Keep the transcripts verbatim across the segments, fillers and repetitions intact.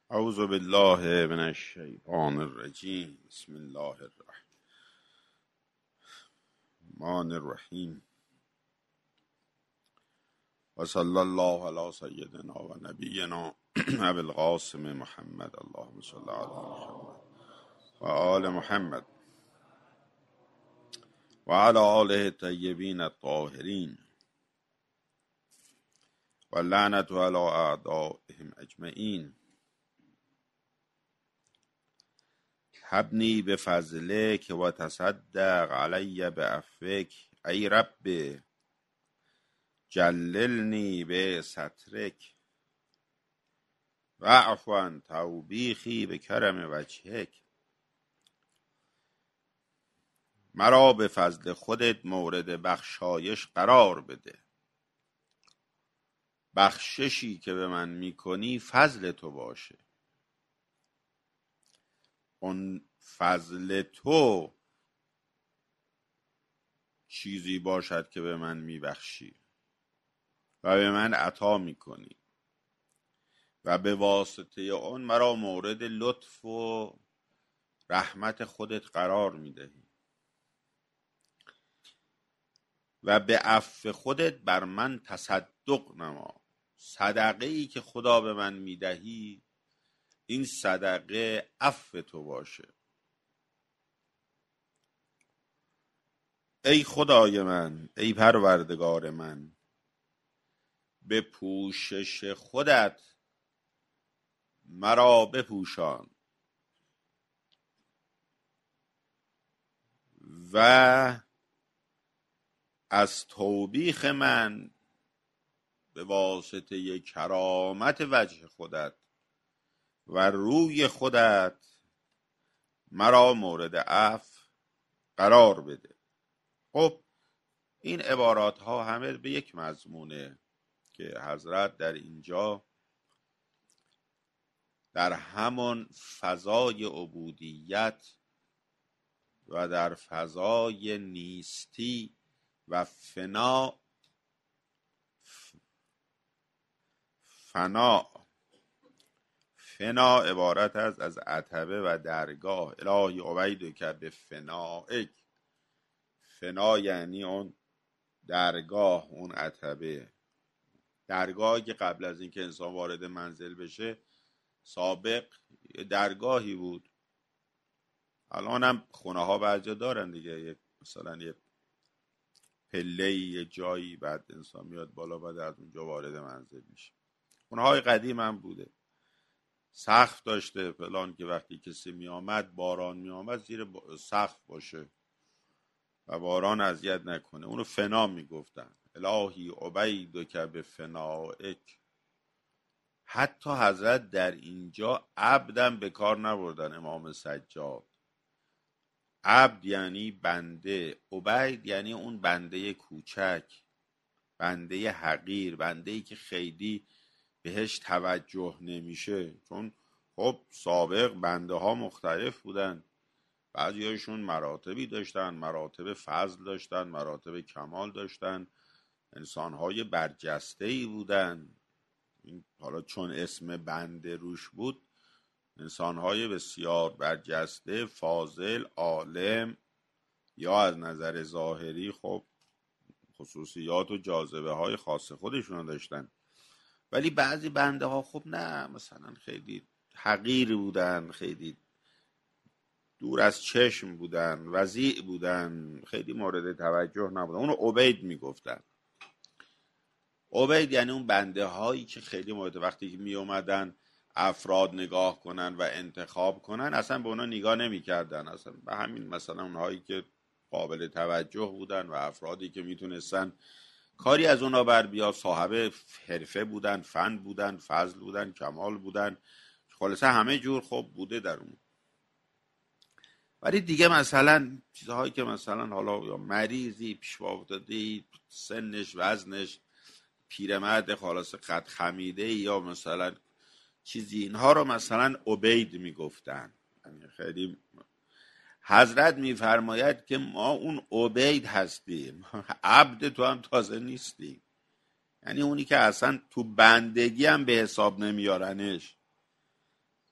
اعوذ بالله من الشیطان الرجیم. بسم الله الرحمن الرحیم و صلی الله علی سیدنا و نبینا ابی القاسم محمد. اللهم صل علی محمد و آل محمد و علی آله الطیبین الطاهرین و لعنت علی اعدائهم اجمعین. حبنی بفضلک و تصدق علی بعفوک ای رب جللنی بسترک واعف عن توبیخی بکرم وجهک. مرا به فضل خودت مورد بخشایش قرار بده. بخششی که به من میکنی فضل تو باشه. اون فضل تو چیزی باشد که به من میبخشی و به من عطا میکنی و به واسطه اون مرا مورد لطف و رحمت خودت قرار میدهی و به عفو خودت بر من تصدق نما. صدقه ای که خدا به من میدهی این صدقه عفو تو باشه. ای خدای من، ای پروردگار من، به پوشش خودت مرا بپوشان و از توبیخ من به واسطه کرامت وجه خودت و روی خودت مرا مورد عفو قرار بده. خب این عبارات ها همه به یک مضمونه که حضرت در اینجا در همان فضای عبودیت و در فضای نیستی و فنا فنا فنا عبارت است از عتبه و درگاه. الهی عبیدک به فنائک. فنا یعنی اون درگاه، اون عتبه. درگاهی که قبل از اینکه انسان وارد منزل بشه سابق درگاهی بود. الان هم خونه ها بعضی دارن دیگه، یک مثلا یک پله یه جایی، بعد انسان میاد بالا، بعد از اونجا وارد منزل میشه. خونه های قدیم هم بوده، سقف داشته فلان، که وقتی کسی می آمد باران می آمد زیر سقف باشه و باران اذیت نکنه. اونو فنا می گفتن. الهی عبیدک به فنائک. حتی حضرت در اینجا عبدم به کار نبردن. امام سجاد عبد یعنی بنده، عبید یعنی اون بنده کوچک، بنده حقیر، بنده‌ای که خیلی بهش توجه نمیشه. چون خب سابق بنده ها مختلف بودن، بعضی هاشون مراتبی داشتن، مراتب فضل داشتن، مراتب کمال داشتن، انسان های برجسته ای بودن. حالا چون اسم بنده روش بود، انسان های بسیار برجسته، فاضل، عالم، یا از نظر ظاهری خب خصوصیات و جاذبه های خاص خودشون داشتن. ولی بعضی بنده ها خب نه، مثلا خیلی حقیر بودن، خیلی دور از چشم بودن، وضیع بودن، خیلی مورد توجه نبودن. اونو عبید میگفتن. عبید یعنی اون بنده هایی که خیلی مورد، وقتی که می اومدن افراد نگاه کنن و انتخاب کنن اصلا به اونا نگاه نمی کردن. اصلا به همین مثلا اونهایی که قابل توجه بودن و افرادی که میتونستن کاری از اونا بر بیاد، صاحب حرفه بودن، فن بودن، فضل بودن، کمال بودن، خلاصه همه جور خوب بوده در اون. ولی دیگه مثلا چیزهایی که مثلا حالا یا مریضی، پیشوا افتاده، سنش، وزنش، پیرمرد خلاصه قد خمیده، یا مثلا چیزی، اینها رو مثلا عبید میگفتن. یعنی خیلی حضرت میفرماید که ما اون عبید هستیم، عبد تو هم تازه نیستیم. یعنی اونی که اصلا تو بندگی هم به حساب نمیارنش.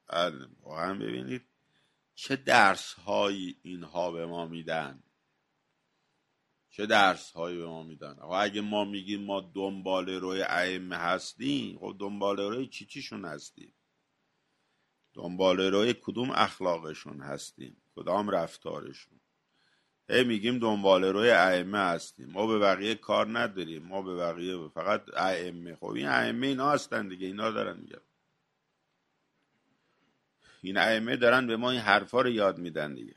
واقعا ببینید چه درس هایی اینها به ما میدن، چه درس هایی به ما میدن. و اگه ما میگیم ما دنبال روی ائمه هستیم، خب دنبال روی چی چیشون هستیم؟ دنبال روی کدوم اخلاقشون هستیم؟ کدام رفتارشون؟ هی میگیم دنبال روی ائمه هستیم، ما به بقیه کار نداریم، ما به بقیه فقط ائمه. خب این ائمه اینا هستن دیگه، اینا دارن میگن، این ائمه دارن به ما این حرفا رو یاد میدن دیگه.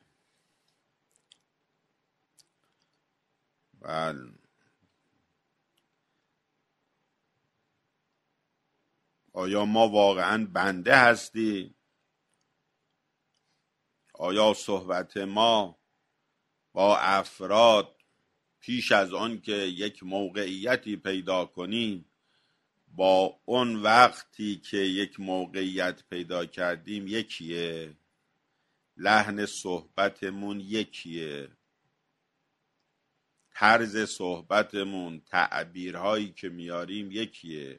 بله. آیا ما واقعا بنده هستیم؟ آیا صحبت ما با افراد پیش از آن که یک موقعیتی پیدا کنیم با اون وقتی که یک موقعیت پیدا کردیم یکیه؟ لحن صحبتمون یکیه؟ طرز صحبتمون، تعبیرهایی که میاریم یکیه؟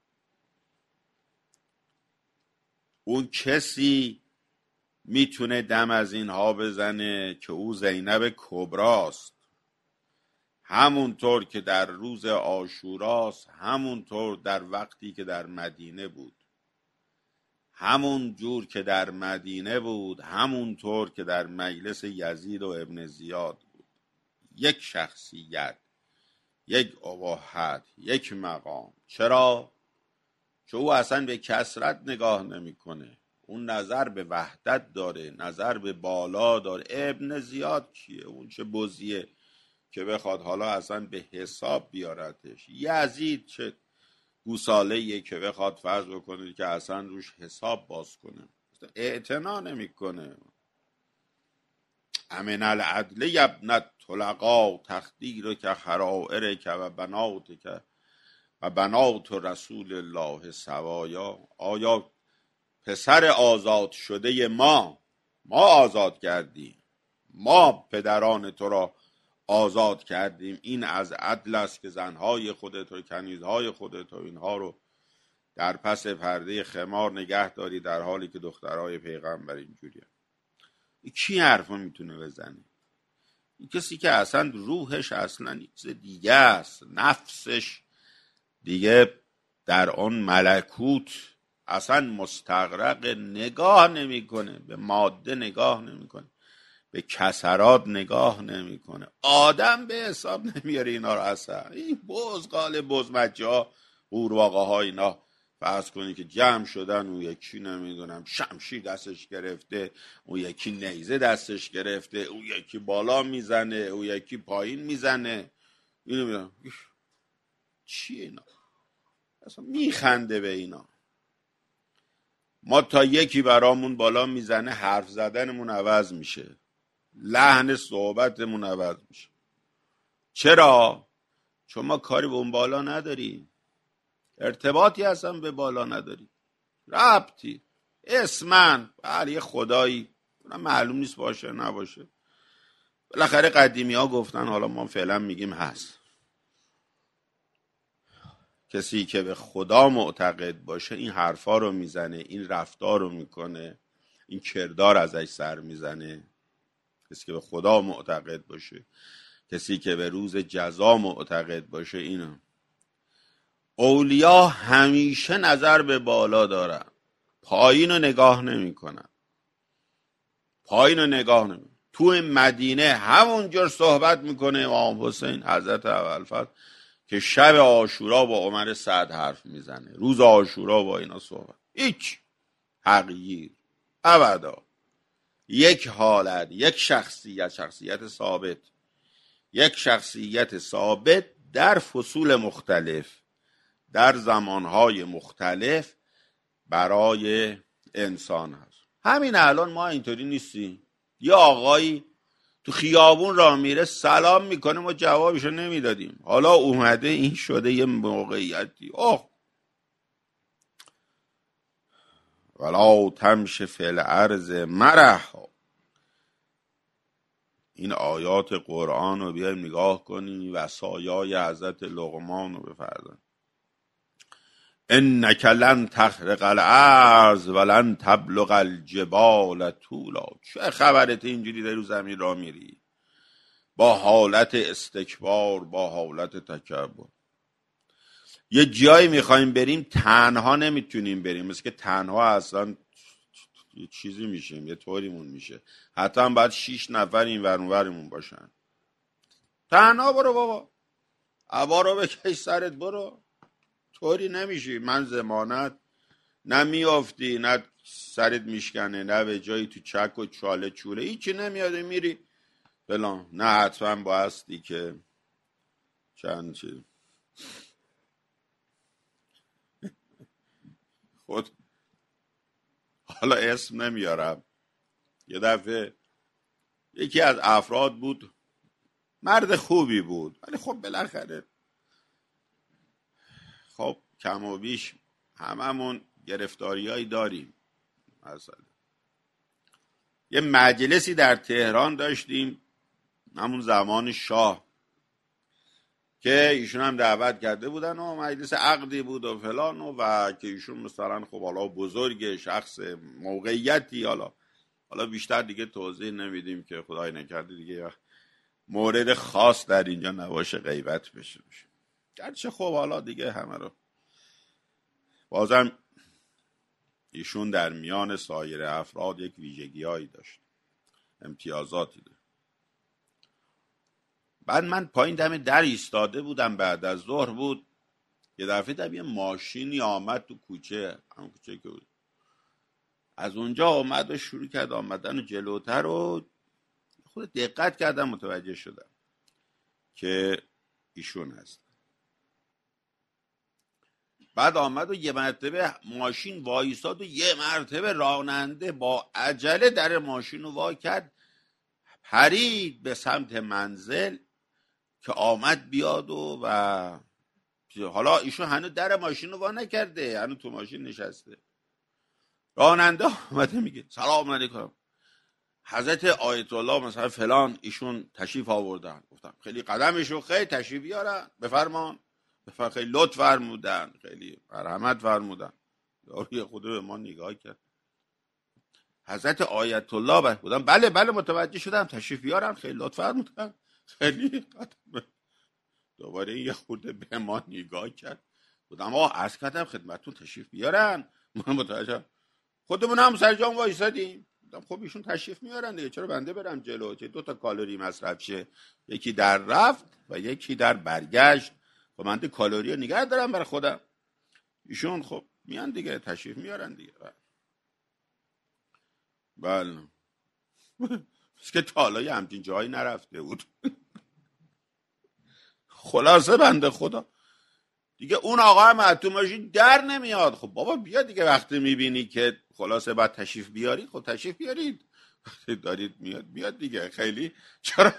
اون کسی میتونه دم از اینها بزنه که او زینب کبراست، همونطور که در روز عاشوراست، همونطور در وقتی که در مدینه بود، همون جور که در مدینه بود، همونطور که در مجلس یزید و ابن زیاد بود. یک شخصیت، یک اباحت، یک مقام. چرا؟ چون او اصلا به کثرت نگاه نمیکنه، اون نظر به وحدت داره، نظر به بالا داره. ابن زیاد کیه؟ اون چه بزیه که بخواد حالا اصلا به حساب بیارتش. یزید چه گوساله‌ایه که بخواد فرض بکنید که اصلا روش حساب باز کنه، اعتنا نمیکنه. امن العدل یبنت طلقا تخدیر که خرائر که و بنات که و بنات رسول الله سوایا. آیا پسر آزاد شده ما ما آزاد کردیم، ما پدران تو را آزاد کردیم، این از عدل است که زنهای خودت و کنیزهای خودت و اینها رو در پس پرده خمار نگه داری، در حالی که دخترهای پیغمبر اینجوریه. کی حرفو میتونه بزنه؟ این کسی که اصلا روحش اصلا چیز دیگه است، نفسش دیگه در اون ملکوت اصلا مستغرق، نگاه نمیکنه به ماده، نگاه نمیکنه به کسرات، نگاه نمیکنه. آدم به حساب نمیاره اینا رو اصلا. این بزغال بزمجه ها، قورباغه ها، اینا فرض کنی که جمع شدن، اون یکی نمیدونم شمشیر دستش گرفته، اون یکی نیزه دستش گرفته، اون یکی بالا میزنه، اون یکی پایین میزنه. اینو میدونم چیه اینا؟ اصلا میخنده به اینا. ما تا یکی برامون بالا میزنه حرف زدنمون عوض میشه، لحن صحبتمون عوض میشه. چرا؟ چون ما کاری به اون بالا نداریم، ارتباطی اصلا به بالا نداریم، ربطی. اسمن بله خدایی معلوم نیست باشه نباشه، بالاخره قدیمی ها گفتن، حالا ما فعلا میگیم هست. کسی که به خدا معتقد باشه این حرفا رو میزنه، این رفتار رو میکنه، این کردار ازش سر میزنه. کسی که به خدا معتقد باشه، کسی که به روز جزا معتقد باشه. اینا اولیا همیشه نظر به بالا دارن، پایین رو نگاه نمی کنن، پایین رو نگاه نمی کنن. تو مدینه همونجور صحبت میکنه امام حسین حضرت ابوالفضل که شب عاشورا با عمر سعد حرف میزنه، روز عاشورا با اینا صحبت. هیچ تغییر ابدا. یک حالت، یک شخصیت، شخصیت ثابت، یک شخصیت ثابت در فصول مختلف، در زمانهای مختلف برای انسان هست. همین الان ما اینطوری نیستیم. یه آقایی تو خیابون راه میره سلام میکنه، ما جوابشو نمیدادیم، حالا اومده این شده یه موقعیتی. اوه ولا تمش فی الارض مرحا. این آیات قرآن رو بیایم نگاه کنیم، وصایای حضرت لقمان رو بفرزن. انک لن تخرق الارض ولن تبلغ الجبال طولا. چه خبرت اینجوری در رو زمین را میری با حالت استکبار، با حالت تکبر؟ یه جایی میخوایم بریم تنها نمیتونیم بریم، مثل که تنها اصلا یه چیزی میشیم، یه طوریمون میشه، حتی هم باید شیش نفر این ور اون ورمون باشن. تنها برو بابا، عبا رو بکش سرت برو، طوری نمیشی. من ضمانت نه میافتی نه سرت میشکنه نه به جایی تو چک و چاله چوله هیچی نمیاد میری فلان. نه حتما بایستی که چند چیز خود حالا اسم نمیارم. یه دفعه یکی از افراد بود، مرد خوبی بود، ولی خب بالاخره خب کم و بیش هممون گرفتاریایی داریم. مثلا یه مجلسی در تهران داشتیم همون زمان شاه که ایشون هم دعوت کرده بودن و مجلس عقدی بود و فلان و, و که ایشون مثلا خب حالا بزرگ شخص موقعیتی، حالا حالا بیشتر دیگه توضیح نمیدیم که خدای نکرده دیگه مورد خاص در اینجا نباشه غیبت بشه بشه. گرچه خب حالا دیگه همه رو بازم ایشون در میان سایر افراد یک ویژگی‌هایی داشت، امتیازاتی داشت. بعد من پایین دم در ایستاده بودم، بعد از ظهر بود، یه دفعه دیدم یه ماشینی آمد تو کوچه، همون کوچه که بود، از اونجا آمد و شروع کرد آمدن جلوتر و خود دقت کردم متوجه شدم که ایشون هست. بعد آمد و یه مرتبه ماشین وایستاد و یه مرتبه راننده با عجله در ماشین رو وا کرد، پرید به سمت منزل که آمد بیاد و, و حالا ایشون هنوز در ماشین رو وا نکرده، هنوز تو ماشین نشسته. راننده آمده میگه سلام علیکم حضرت آیت الله مثلا فلان ایشون تشریف آوردن. گفتم خیلی قدمشو خیلی تشریف بیارن، بفرمان. بفرمان. خیلی لطف فرمودن، خیلی مرحمت فرمودن. یارو خود به ما نگاه کرد. حضرت آیت الله بر بودن. بله بله متوجه شدم، تشریف بیارن، خیلی لطف فرمودن، خیلی قدم. دوباره یه خورده به ما نگاه کرد. بودم آقا عرض کردم خدمتتون تشریف بیارن. من متوجه خودمون هم سر جام وایسادیم. خب ایشون تشریف میارن دیگه، چرا بنده برم جلو؟ چه دو تا کالری مصرف شه، یکی در رفت و یکی در برگشت. خب من کالری رو نگه دارم برای خودم، ایشون خب میان دیگه تشریف میارن دیگه. بله بس که تا حالا همچین جایی نرفته بود. خلاصه بنده خدا دیگه اون آقا هم تو ماشین در نمیاد. خب بابا بیا دیگه، وقتی میبینی که خلاصه بعد تشریف بیارید خب تشریف بیارید، وقتی دارید میاد بیاد دیگه. خیلی چرا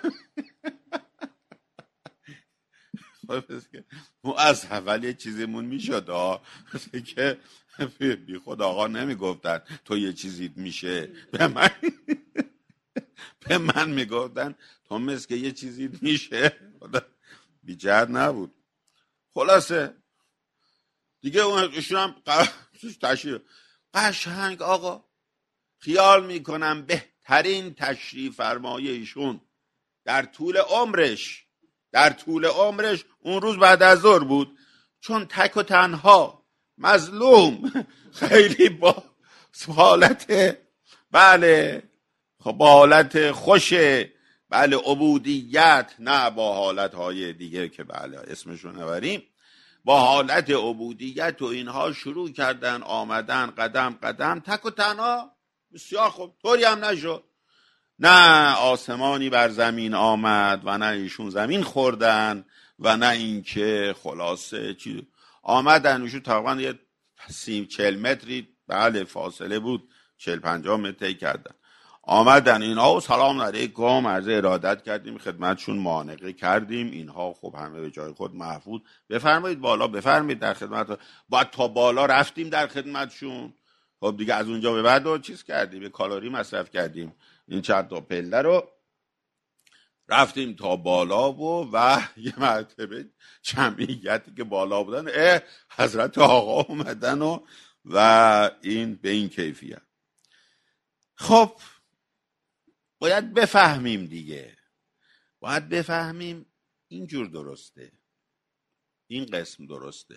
ما از اول یه چیزیمون میشد ها که بی خود آقا نمیگفتن تو یه چیزیت میشه، به من به من میگفتن تو مثل که یه چیزیت میشه، بی جهت نبود. خلاصه دیگه اونشون هم تشریف قشنگ آقا خیال میکنم بهترین تشریف فرمایی ایشون در طول عمرش در طول عمرش اون روز بعد از ظهر بود، چون تک و تنها مظلوم خیلی با حالت بله خب با حالت خوشه بله عبودیت، نه با حالت های دیگه که بله اسمشو نبریم، با حالت عبودیت و اینها شروع کردن آمدن قدم قدم تک و تنها. بسیار خوب، طوری هم نشد، نه آسمانی بر زمین آمد و نه ایشون زمین خوردن و نه اینکه خلاصه چی آمدن. ایشون تقریبا یه سی چل متری بله فاصله بود، چل پنجاه متری کردن آمدن اینها و سلام علیکم عرض ارادت کردیم خدمتشون، معانقه کردیم اینها. خب همه به جای خود محفوظ، بفرمایید بالا بفرمایید در خدمت. بعد تا بالا رفتیم در خدمتشون. خب دیگه از اونجا به بعد رو چیز کردیم، به کالری مصرف کردیم، این چند تا پله رو رفتیم تا بالا و و یه مرتبه جمعیتی که بالا بودن اه حضرت آقا اومدن و و این به این کیفیت. خب باید بفهمیم دیگه، باید بفهمیم اینجور درسته، این قسم درسته.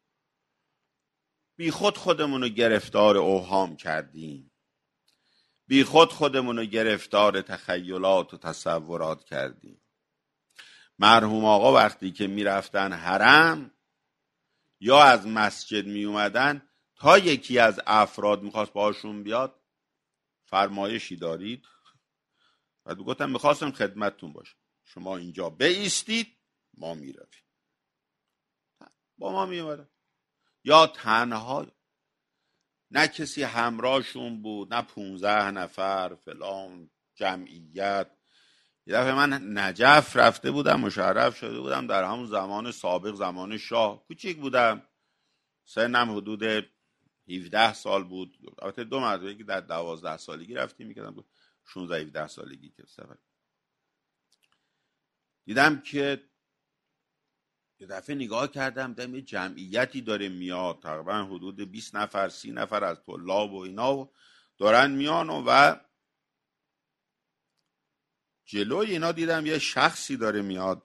بی خود خودمونو گرفتار اوهام کردیم، بی خود خودمونو گرفتار تخیلات و تصورات کردیم. مرحوم آقا وقتی که میرفتن حرم یا از مسجد می اومدن، تا یکی از افراد میخواست باشون بیاد فرمایشی دارید؟ و گفتم میخواستم خدمتتون باشم، شما اینجا بایستید ما میرویم. با ما میومدن یا تنها، نه کسی همراهشون بود، نه پونزده نفر فلان جمعیت. یه دفعه من نجف رفته بودم، مشرف شده بودم در همون زمان سابق، زمان شاه. کوچیک بودم، سنم حدود هفده سال بود. البته دو مرتبه که در دوازده سالگی رفتیم میکردم، شانزده هفده سالگی که سفر دیدم که یه دفعه نگاه کردم دیدم یه جمعیتی داره میاد، تقریبا حدود بیست نفر سی نفر از طلاب و اینا و دارن میان و, و جلوی اینا دیدم یه شخصی داره میاد.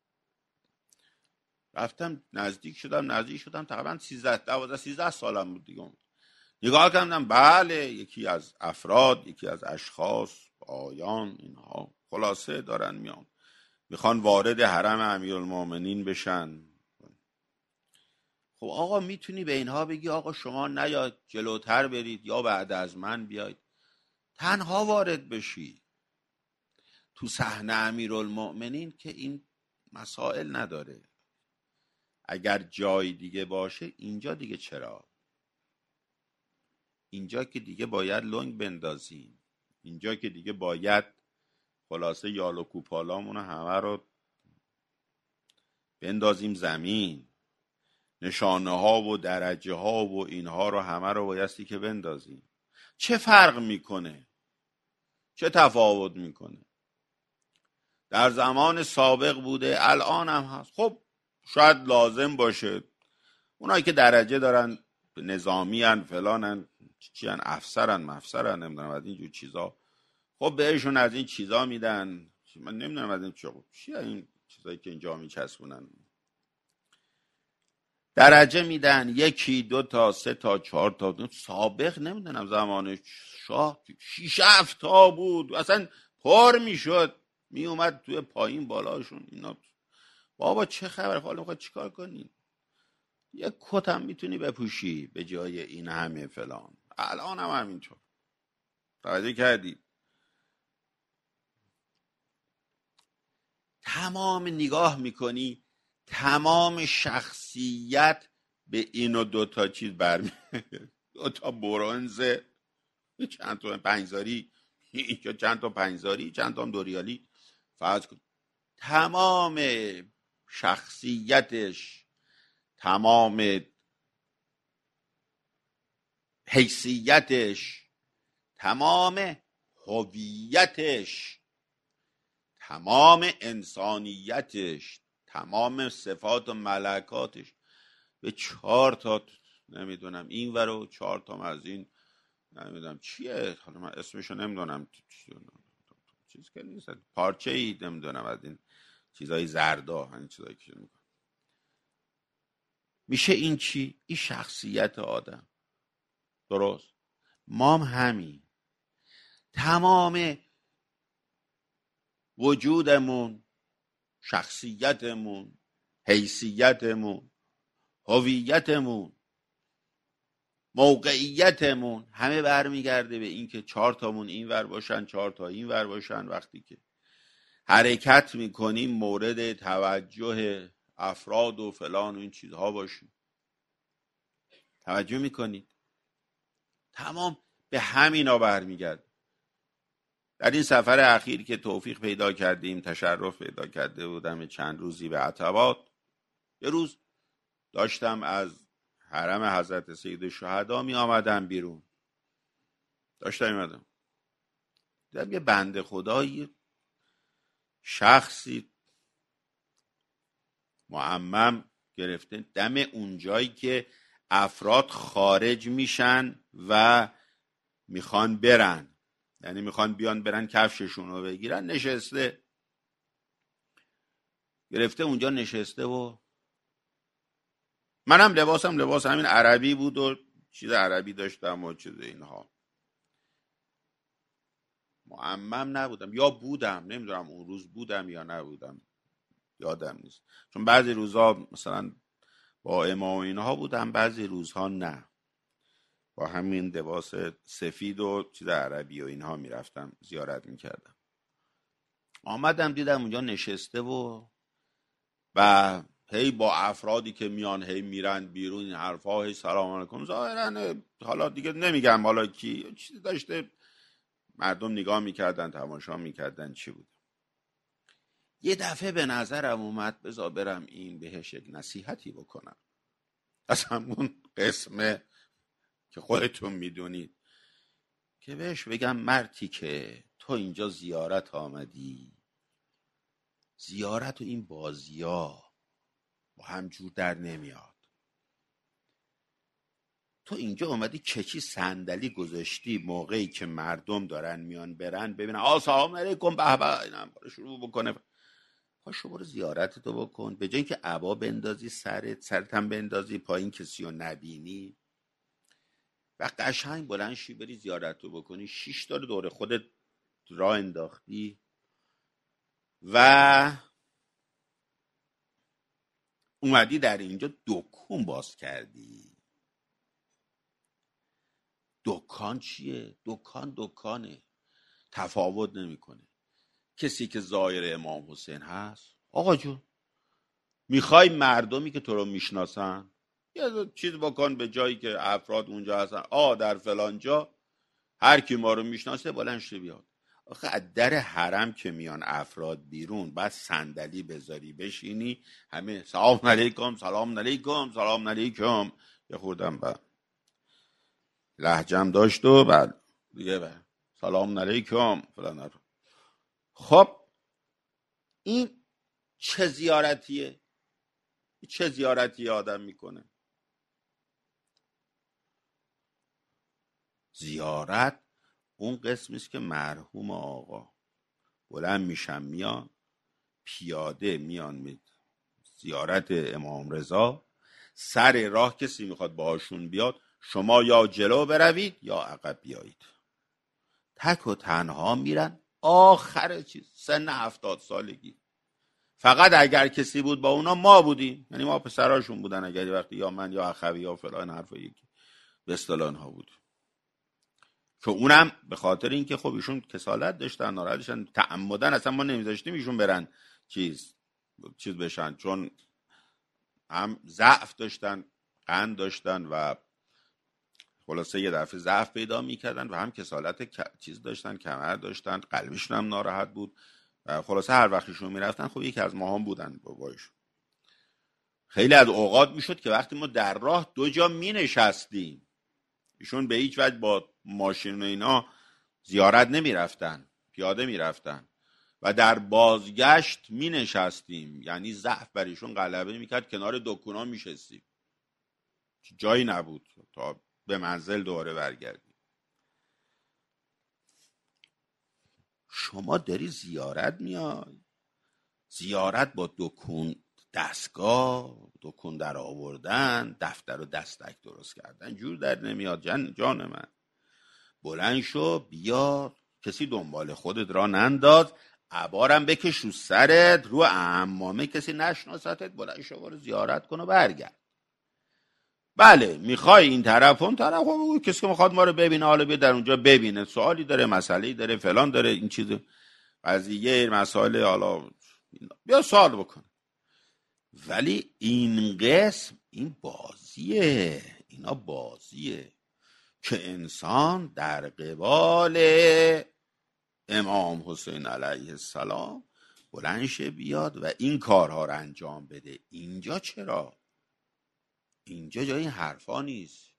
رفتم نزدیک شدم نزدیک شدم تقریبا سیزده دوازده سیزده سالم بود دیگه. نگاه کردم بله یکی از افراد، یکی از اشخاص، آیان، اینها خلاصه دارن میان، میخوان وارد حرم امیرالمومنین بشن. خب آقا میتونی به اینها بگی آقا شما نیاید جلوتر برید یا بعد از من بیاید، تنها وارد بشی. تو صحنه امیرالمومنین که این مسائل نداره. اگر جای دیگه باشه اینجا دیگه چرا؟ اینجا که دیگه باید لنگ بندازیم، اینجا که دیگه باید خلاصه یال و کوپالامون همه رو بندازیم زمین، نشانه ها و درجه ها و اینها رو همه رو بایستی که بندازیم. چه فرق میکنه؟ چه تفاوت میکنه؟ در زمان سابق بوده، الان هم هست. خب شاید لازم باشه اونایی که درجه دارن، نظامی هن فلانن چی هن، افسرن مفسرن نمیدونم از اینجور چیزا، خب بهشون از این چیزا میدن. من نمیدونم از این چی این چیزایی که اینجا میچسبونن، درجه میدن، یکی دو تا سه تا چهار تا. سابق نمیدونم زمان شاه شیش هفت تا بود، اصلا پر میشد میومد توی پایین بالاشون. اینا بابا چه خبر، حالا میخواد چیکار کنی؟ یک کت هم میتونی بپوشی به جای این همه فلان. الان هم همینطور. توجه کردی؟ تمام نگاه میکنی تمام شخصیت به اینو دوتا چیز برمیاد، دوتا برنز، چند تا پنجزاری، اینجا چند تا پنجزاری، چند تا هم دوریالی. فرض کن تمام شخصیتش، تمام حیثیتش، تمام هویتش، تمام انسانیتش، تمام صفات و ملکاتش به چهار تا نمیدونم این ورو چهار تا از این نمیدونم چیه، حالا من اسمشو نمیدونم، چیز که نیست، پارچه ای نمیدونم از این چیزای زردا، همین چیزایی که میکنه میشه این چی؟ این شخصیت آدم. درست؟ مام همین، تمام وجودمون، شخصیتمون، حیثیتمون، هویتمون، موقعیتمون همه برمیگرده به این که چهار تامون این ور باشن، چهار تا این ور باشن. وقتی که حرکت میکنیم مورد توجه افراد و فلان و این چیزها باشیم. توجه میکنید؟ تمام به همینا برمیگرده. در این سفر اخیر که توفیق پیدا کردیم، تشرف پیدا کرده بودم چند روزی به عتبات، یه روز داشتم از حرم حضرت سید شهدا می آمدم بیرون، داشتم می آمدم دیدم یه بنده خدایی شخصی معمم گرفته دم اونجایی که افراد خارج میشن و میخوان برن، یعنی میخوان بیان برن کفششون رو بگیرن، نشسته گرفته اونجا نشسته و منم لباسم لباس همین عربی بود و چیز عربی داشتم و چیز اینها. معمم نبودم یا بودم، نمیدونم اون روز بودم یا نبودم، یادم نیست، چون بعضی روزها مثلا با امام و اینها بودم، بعضی روزها نه، با همین لباس سفید و چیز عربی و اینها میرفتم زیارت میکردم. آمدم دیدم اونجا نشسته و و هی با افرادی که میان هی میرن بیرون این حرفا، هی سلام علیکم، ظاهرا حالا دیگه نمیگم حالا کی چیزی داشته، مردم نگاه میکردن تماشا میکردن چی بود. یه دفعه به نظرم اومد بذار برم این بهش یک نصیحتی بکنم، از همون قسمه که خودتون میدونید، که بهش بگم مرتی که تو اینجا زیارت آمدی، زیارت و این بازیا با همجور در نمیاد. تو اینجا اومدی کچی صندلی گذاشتی موقعی که مردم دارن میان برن ببینن آ سلام علیکم به به اینم شروع بکنه، پاشو برو زیارتتو بکن، به جای اینکه عبا بندازی سرت، سرت هم بندازی پایین کسی رو نبینی و قشنگ بلند شی بری زیارتتو بکنی، شیش تا دور خودت راه انداختی و اومدی در اینجا دکون باز کردی. دکان چیه؟ دکان دکانه، تفاوت نمیکنه. کسی که زایر امام حسین هست، آقا جون میخوای مردمی که تو رو میشناسن یه چیز بکن به جایی که افراد اونجا هستن، آ در فلان جا هر کی ما رو میشناسه بلند شه بیاد. آخه از در حرم که میان افراد بیرون بعد صندلی بذاری بشینی همه سلام علیکم سلام علیکم سلام علیکم، یه خوردم بعد لهجم داشت و بعد دیگه بعد سلام علیکم فلان. خب این چه زیارتیه؟ چه زیارتی آدم میکنه؟ زیارت اون قسمی است که مرحوم آقا بلند میشن میان پیاده میان می زیارت امام رضا، سر راه کسی میخواد باهاشون بیاد شما یا جلو بروید یا عقب بیایید، تک و تنها میرن آخر چیز سن هفتاد سالگی. فقط اگر کسی بود با اونا ما بودیم، یعنی ما پسراشون بودن اگر وقتی یا من یا اخوی یا فلان حرفا یکی به اصطلاح ها بود، که اونم به خاطر اینکه خب ایشون کسالت داشتن ناراحت داشتن تعمدن اصلا ما نمیذاشتیم ایشون برن چیز چیز بشن، چون هم ضعف داشتن قند داشتن و خلاصه یه دفعه ضعف پیدا میکردن و هم کسالت چیز داشتن کمر داشتن قلبشون هم ناراحت بود و خلاصه هر وقتشون میرفتن خب یکی از ما هم بودن بابایشون. خیلی از اوقات میشد که وقتی ما در راه دو جا مینشستیم ایشون به هیچ وجه با ماشین و اینا زیارت نمیرفتن، پیاده میرفتن و در بازگشت مینشستیم، یعنی ضعف بر ایشون غلبه میکرد کنار دکونا میشستیم، جایی نبود تا به منزل دوباره برگردیم. شما داری زیارت میای، زیارت با دکون دستگاه دکون در آوردن دفتر و دستک درست کردن جور در نمیاد. جان, جان من بلند شو بیا، کسی دنبال خودت را ننداز، عبارم بکش رو سرت رو عمامه، کسی نشناستت، بلند شو برو زیارت کن و برگرد. بله میخوای این طرف اون طرف، خب کسی که میخواد ما رو ببینه حالا بیا در اونجا ببینه، سوالی داره مسئله‌ای داره فلان داره این چیز قضیه مسائل حالا بیا سوال بکن. ولی این قسم این بازیه، اینا بازیه که انسان در قبال امام حسین علیه السلام بلند شه بیاد و این کارها رو انجام بده. اینجا چرا؟ اینجا جای این حرفا نیست،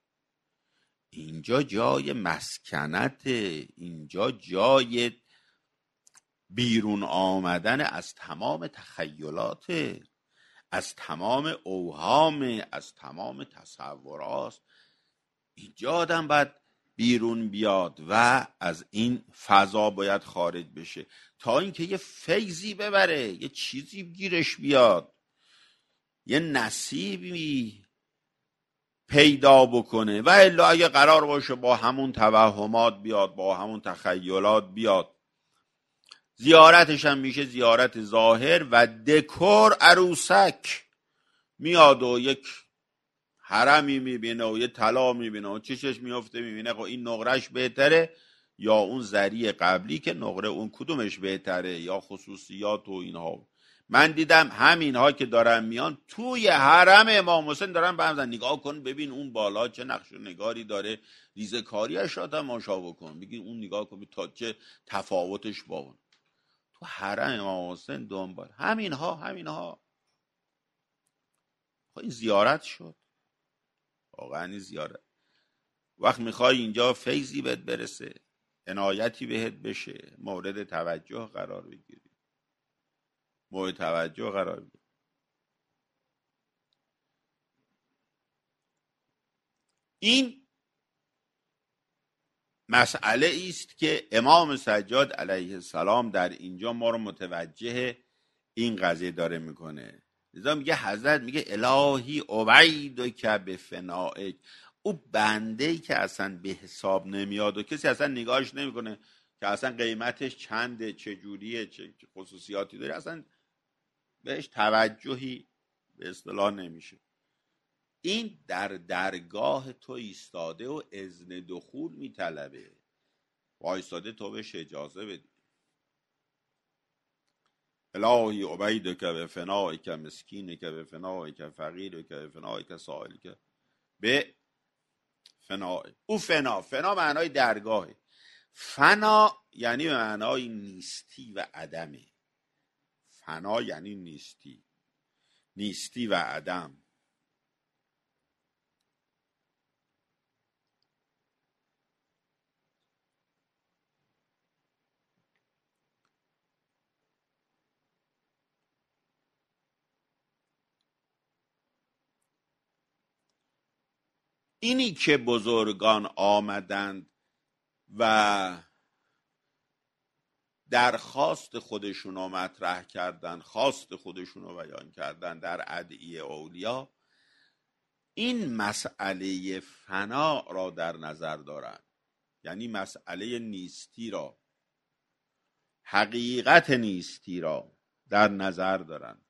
اینجا جای مسکنت، اینجا جای بیرون آمدن از تمام تخیلات، از تمام اوهام، از تمام تصورات. اینجا آدم باید بیرون بیاد و از این فضا باید خارج بشه تا اینکه یه فیضی ببره، یه چیزی گیرش بیاد، یه نصیبی پیدا بکنه. و الا اگه قرار باشه با همون توهمات بیاد، با همون تخیلات بیاد، زیارتش هم میشه زیارت ظاهر و دکور عروسک. میاد و یک حرمی میبینه و یه طلا میبینه و چشش میفته، میبینه خب این نقرش بهتره یا اون زری قبلی که نقره اون کدومش بهتره، یا خصوصیات و اینها. من دیدم همینها که دارن میان توی حرم امام حسین دارن به هم زن، نگاه کن ببین اون بالا چه نقش و نگاری داره، ریزه کاریش را تماشا بکن، بگی اون نگاه کن تا چه تفاوتش با اون. تو حرم امام حسین دنبال همینها همینها خب این زیارت شد، واقعا این زیارت. وقت میخوای اینجا فیضی بهت برسه، عنایتی بهت بشه، مورد توجه قرار بگیری، مورد توجه قرار بگیری. این مسئله است که امام سجاد علیه السلام در اینجا ما رو متوجه این قضیه داره میکنه. لذا میگه حضرت میگه الهی عبیدک بفنائک، او بنده‌ای که اصلا به حساب نمیاد و کسی اصلا نگاهش نمیکنه که اصلا قیمتش چنده، چه جوریه، چه خصوصیاتی داره، اصلا بهش توجهی به اصطلاح نمیشه. این در درگاه تو ایستاده و اذن دخول میطلبه، وایستاده تو بهش اجازه بدی. الهی عبیدک بفنائک مسکینک بفنائک فقیرک بفنائک سائلک به فنا. او فنا، فنا معنای درگاهه. فنا یعنی معنای نیستی و عدمه. فنا یعنی نیستی، نیستی و عدم. اینی که بزرگان آمدند و درخواست خودشون رو مطرح کردن، خواست خودشون رو بیان کردن در ادعیه اولیا، این مسئله فنا را در نظر دارن، یعنی مسئله نیستی را، حقیقت نیستی را در نظر دارن.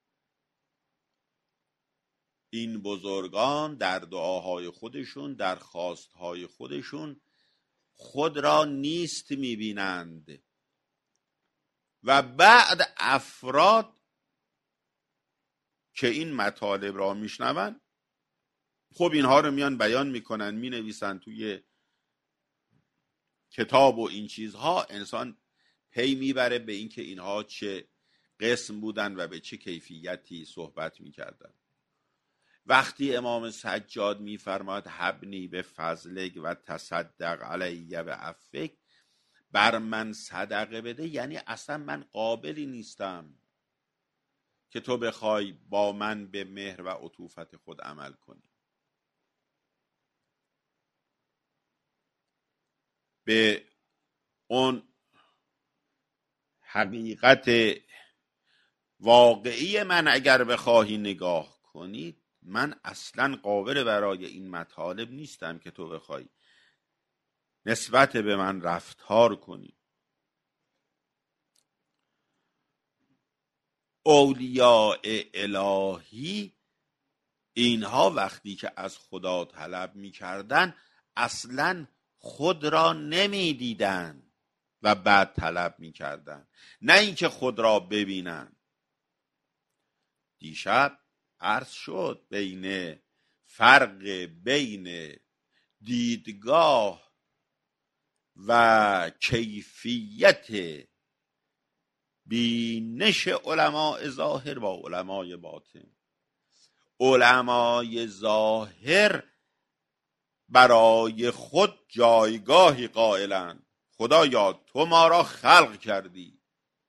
این بزرگان در دعاهای خودشون، در خواستهای خودشون خود را نیست میبینند و بعد افراد که این مطالب را میشنون خب اینها رو میان بیان میکنن، مینویسن توی کتاب و این چیزها. انسان پی میبره به این که اینها چه قسم بودن و به چه کیفیتی صحبت میکردن. وقتی امام سجاد میفرماید حبنی به فضلک و تصدق علیه به عفک، بر من صدقه بده، یعنی اصلا من قابلی نیستم که تو بخوای با من به مهر و عطوفت خود عمل کنی. به اون حقیقت واقعی من اگر بخواهی نگاه کنید، من اصلا قابل برای این مطالب نیستم که تو بخوای نسبت به من رفتار کنی. اولیاء الهی اینها وقتی که از خدا طلب می کردن اصلا خود را نمی دیدن و بعد طلب می کردن، نه اینکه خود را ببینن. دیشب عرض شد بین فرق بین دیدگاه و کیفیت بینش علماء ظاهر با علماء باطن. علماء ظاهر برای خود جایگاهی قائلند. خدایا تو ما را خلق کردی،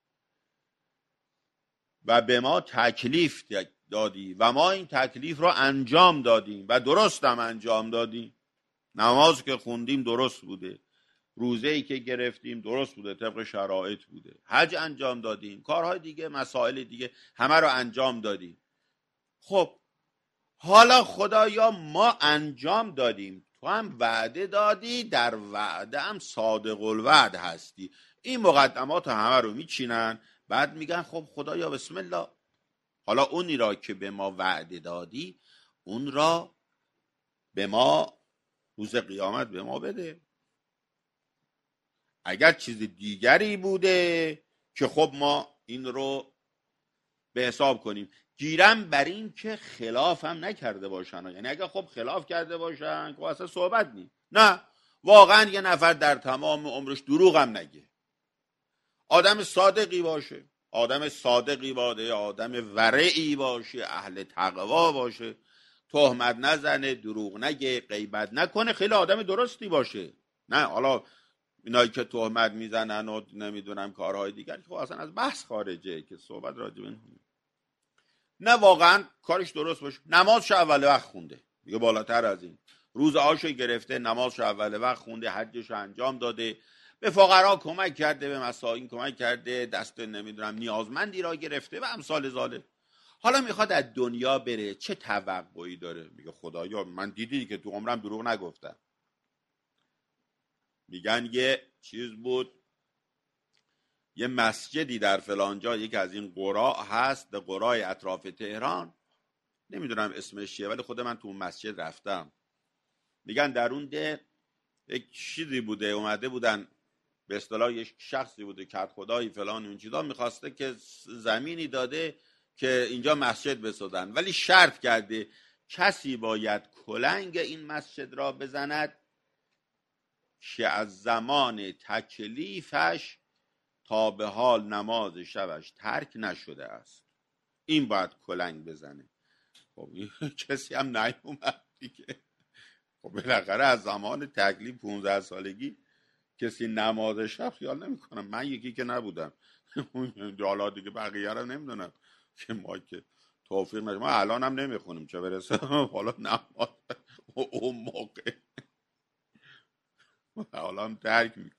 و به ما تکلیف دادی و ما این تکلیف را انجام دادیم و درست هم انجام دادیم. نماز که خوندیم درست بوده، روزه‌ای که گرفتیم درست بوده، طبق شرایط بوده، حج انجام دادیم، کارهای دیگه، مسائل دیگه همه رو انجام دادیم. خب حالا خدایا ما انجام دادیم، تو هم وعده دادی، در وعده هم صادق الوعد هستی. این مقدمات همه رو میچینن، بعد میگن خب خدایا بسم الله، حالا اونی را که به ما وعده دادی اون را به ما روز قیامت به ما بده. اگر چیز دیگری بوده که خب ما این رو به حساب کنیم، گیرم بر این که خلاف هم نکرده باشن. یعنی اگر خب خلاف کرده باشن که اصلا صحبت نیم. نه، واقعا یه نفر در تمام عمرش دروغ هم نگه، آدم صادقی باشه، آدم صادقی باشه، آدم ورعی باشه، اهل تقوا باشه، تهمت نزنه، دروغ نگه، غیبت نکنه، خیلی آدم درستی باشه. نه حالا اینایی که تهمت میزنن و نمیدونم کارهای دیگر که اصلا از بحث خارجه که صحبت راجع به نه، واقعا کارش درست باشه. نمازش اول وقت خونده، دیگه بالاتر از این. روز آشو گرفته، نمازش اول وقت خونده، حجش انجام داده، به فقرا کمک کرده، به مساکین کمک کرده، دست نمیدونم نیازمندی را گرفته و امثال ذالک. حالا میخواد از دنیا بره، چه توقعی داره؟ میگه خدایا من دیدی که تو عمرم دروغ نگفتم. میگن یه چیز بود، یه مسجدی در فلانجا، یکی از این قرا هست، به قرای اطراف تهران، نمیدونم اسمش چیه ولی خود من تو اون مسجد رفتم. میگن در اون ده یک چیزی بوده، اومده بودن به اصطلاح یک شخصی بوده که خدایی فلان اون چیزا میخواسته که زمینی داده که اینجا مسجد بسازن، ولی شرط کرده کسی باید کلنگ این مسجد را بزند که از زمان تکلیفش تا به حال نماز شبش ترک نشده است، این باید کلنگ بزنه. خب کسی هم نیومد دیگه. خب بالاخره از زمان تکلیف پونزده سالگی کسی نماز شب خیال نمی کنم. من یکی که نبودم، حالا دیگه بقیه رو نمیدونم که ما که توفیق نشد، ما الان هم نمیخونیم چه برسه حالا نماز اون موقع حالا هم ترک میکنم.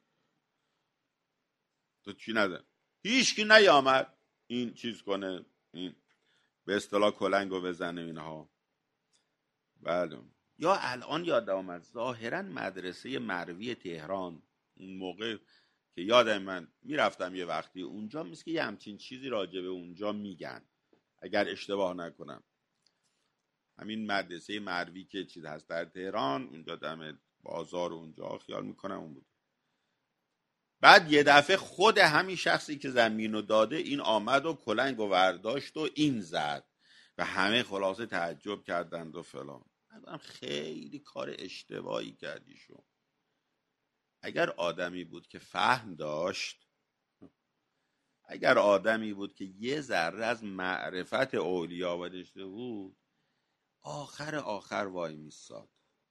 تو چی ندارم، هیچ کی نیامد این چیز کنه، این به اصطلاح کلنگو بزنه اینها. بله. یا الان یادم آمد ظاهرا مدرسه مروی تهران، اون موقع که یادم من میرفتم یه وقتی اونجا، مثل که یه همچین چیزی راجع به اونجا میگن اگر اشتباه نکنم. همین مدرسه مروی که چیز هست در تهران، اونجا دم بازار اونجا خیال میکنم اون بود. بعد یه دفعه خود همین شخصی که زمینو داده این آمد و کلنگ و ورداشت و این زد و همه خلاصه تعجب کردند و فلان. خیلی کار اشتباهی کردی شو. اگر آدمی بود که فهم داشت، اگر آدمی بود که یه ذره از معرفت اولیا و داشته بود، آخر آخر وای میستاد،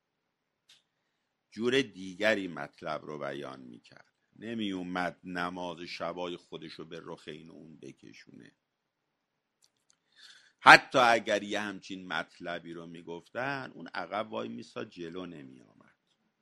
جور دیگری مطلب رو بیان میکرد، نمی اومد نماز شبای خودشو به رخ این اون بکشونه. حتی اگر یه همچین مطلبی رو میگفتن، اون عقب وای میستاد، جلو نمی آمد.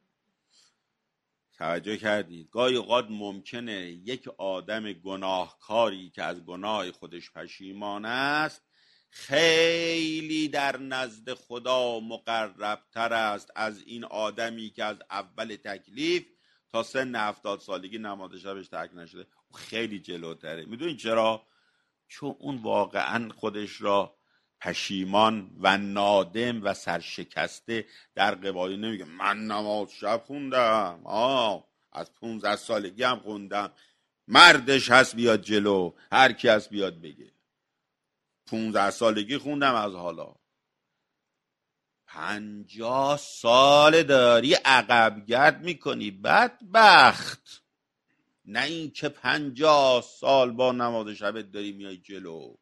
توجه کردید؟ گاهی اوقات ممکنه یک آدم گناهکاری که از گناه خودش پشیمان است خیلی در نزد خدا مقربتر است از این آدمی که از اول تکلیف تا سن هفتاد سالگی نماز شبش ترک نشده. خیلی جلوتره. میدونید چرا؟ چون اون واقعا خودش را پشیمان و نادم و سرشکسته در قبالی نمیگه من نماز شب خوندم، آه از پونزده سالگی هم خوندم، مردش هست بیاد جلو، هر کی هست بیاد بگه پونزده سالگی خوندم، از حالا پنجاه سال داری عقب گرد میکنی بدبخت. نه این که پنجاه سال با نماز شبت داری میای جلو،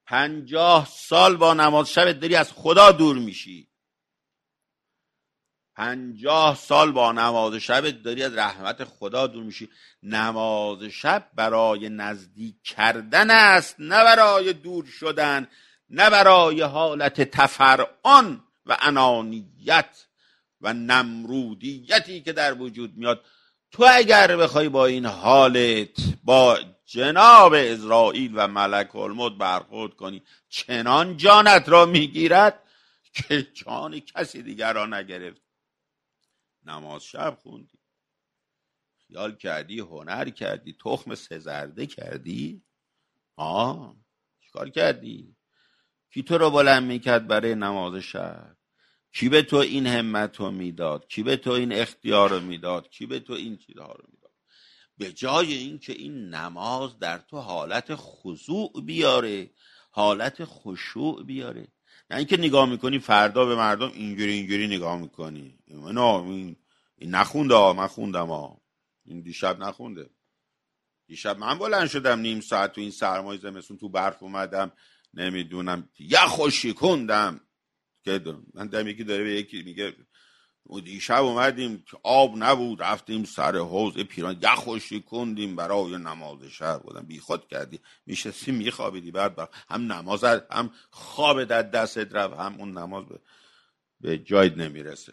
پنجاه سال با نماز شبت داری از خدا دور میشی. پنجاه سال با نماز شب داری از رحمت خدا دور میشی. نماز شب برای نزدیک کردن است، نه برای دور شدن، نه برای حالت تفرعن و انانیت و نمرودیتی که در وجود میاد. تو اگر بخوای با این حالت با جناب اسرائیل و ملک الموت برخورد کنی، چنان جانت را میگیرد که جان کسی دیگر را نگرفت. نماز شب خوندی، خیال کردی، هنر کردی، تخم سزرده کردی، آه چیکار کردی؟ کی تو رو بلند میکرد برای نماز شب؟ کی به تو این همت رو میداد؟ کی به تو این اختیار رو میداد؟ کی به تو این چیزها رو میداد؟ به جای اینکه این نماز در تو حالت خضوع بیاره، حالت خشوع بیاره، نه اینکه نگاه میکنی فردا به مردم اینجوری اینجوری نگاه میکنی. نه این, این نخونده ها، من خوندم ها، این دیشب نخونده. دیشب من بلند شدم نیم ساعت تو این سرمای زمستون تو برف اومدم، نمیدونم یه خوشی کندم که من دم یکی داره به یکی میگه دیشب اومدیم که آب نبود، رفتیم سر حوض پیران یه خوشی کندیم برای نماز شب. بودم بی خود کردی، میشستی میخوابیدی، بعد بر هم نماز هم خواب در دستت رفت، هم اون نماز به, به جای نمیرسه.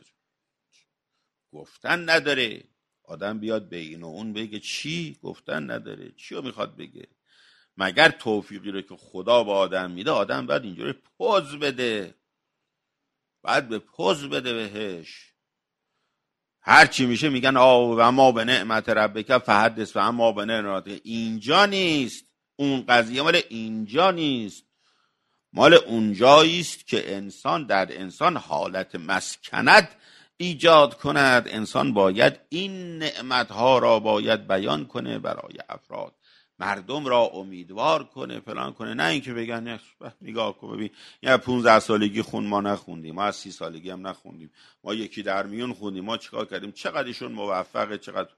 گفتن نداره آدم بیاد به این و اون بگه چی؟ گفتن نداره، چی رو میخواد بگه؟ مگر توفیقی رو که خدا به آدم میده آدم باید اینجوری پوز بده، بعد به پوز بده بهش. هر چی میشه میگن آه و ما به نعمت ربک فحدث و ما به نعمت. اینجا نیست، اون قضیه مال اینجا نیست، مال اونجایی است که انسان در انسان حالت مسکنت ایجاد کند. انسان باید این نعمتها را باید بیان کنه برای افراد، مردم را امیدوار کنه، فلان کنه، نه اینکه بگن نگاه کن ببین یا پونزده سالگی خون ما نخوندیم، ما از سی سالگی هم نخوندیم، ما یکی در میون خوندیم، ما چیکار کردیم، چقدر ایشون موفقه، چقدر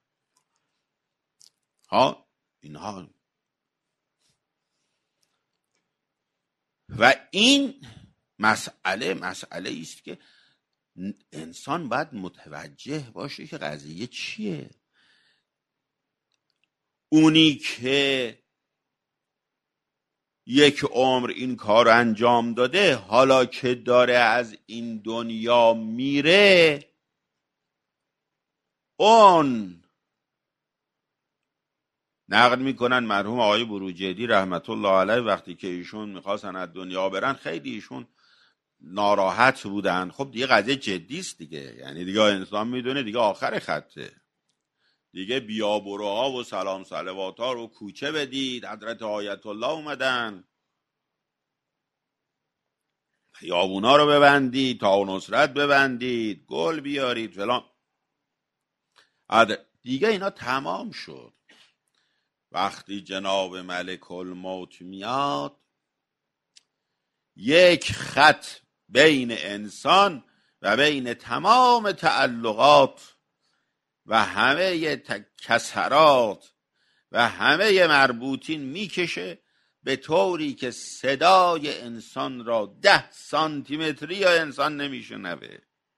ها اینها. و این مسئله مسئله است که انسان باید متوجه باشه که قضیه چیه. اونی که یک عمر این کار انجام داده، حالا که داره از این دنیا میره، اون نقل میکنن مرحوم آقای بروجردی رحمت الله علیه وقتی که ایشون میخواستن از دنیا برن خیلی ایشون ناراحت بودن. خب دیگه قضیه جدی است دیگه، یعنی دیگه انسان میدونه دیگه آخر خطه دیگه، بیا بروها و سلام صلوات ها رو کوچه بدید، حضرت آیت الله اومدن، خیابونا رو ببندید، تا نصرت ببندید، گل بیارید فلان، دیگه اینا تمام شد. وقتی جناب ملک الموت میاد، یک خط بین انسان و بین تمام تعلقات و همه کسرات و همه مربوطین میکشه، به طوری که صدای انسان را ده سانتیمتری یا انسان نمیشنوه.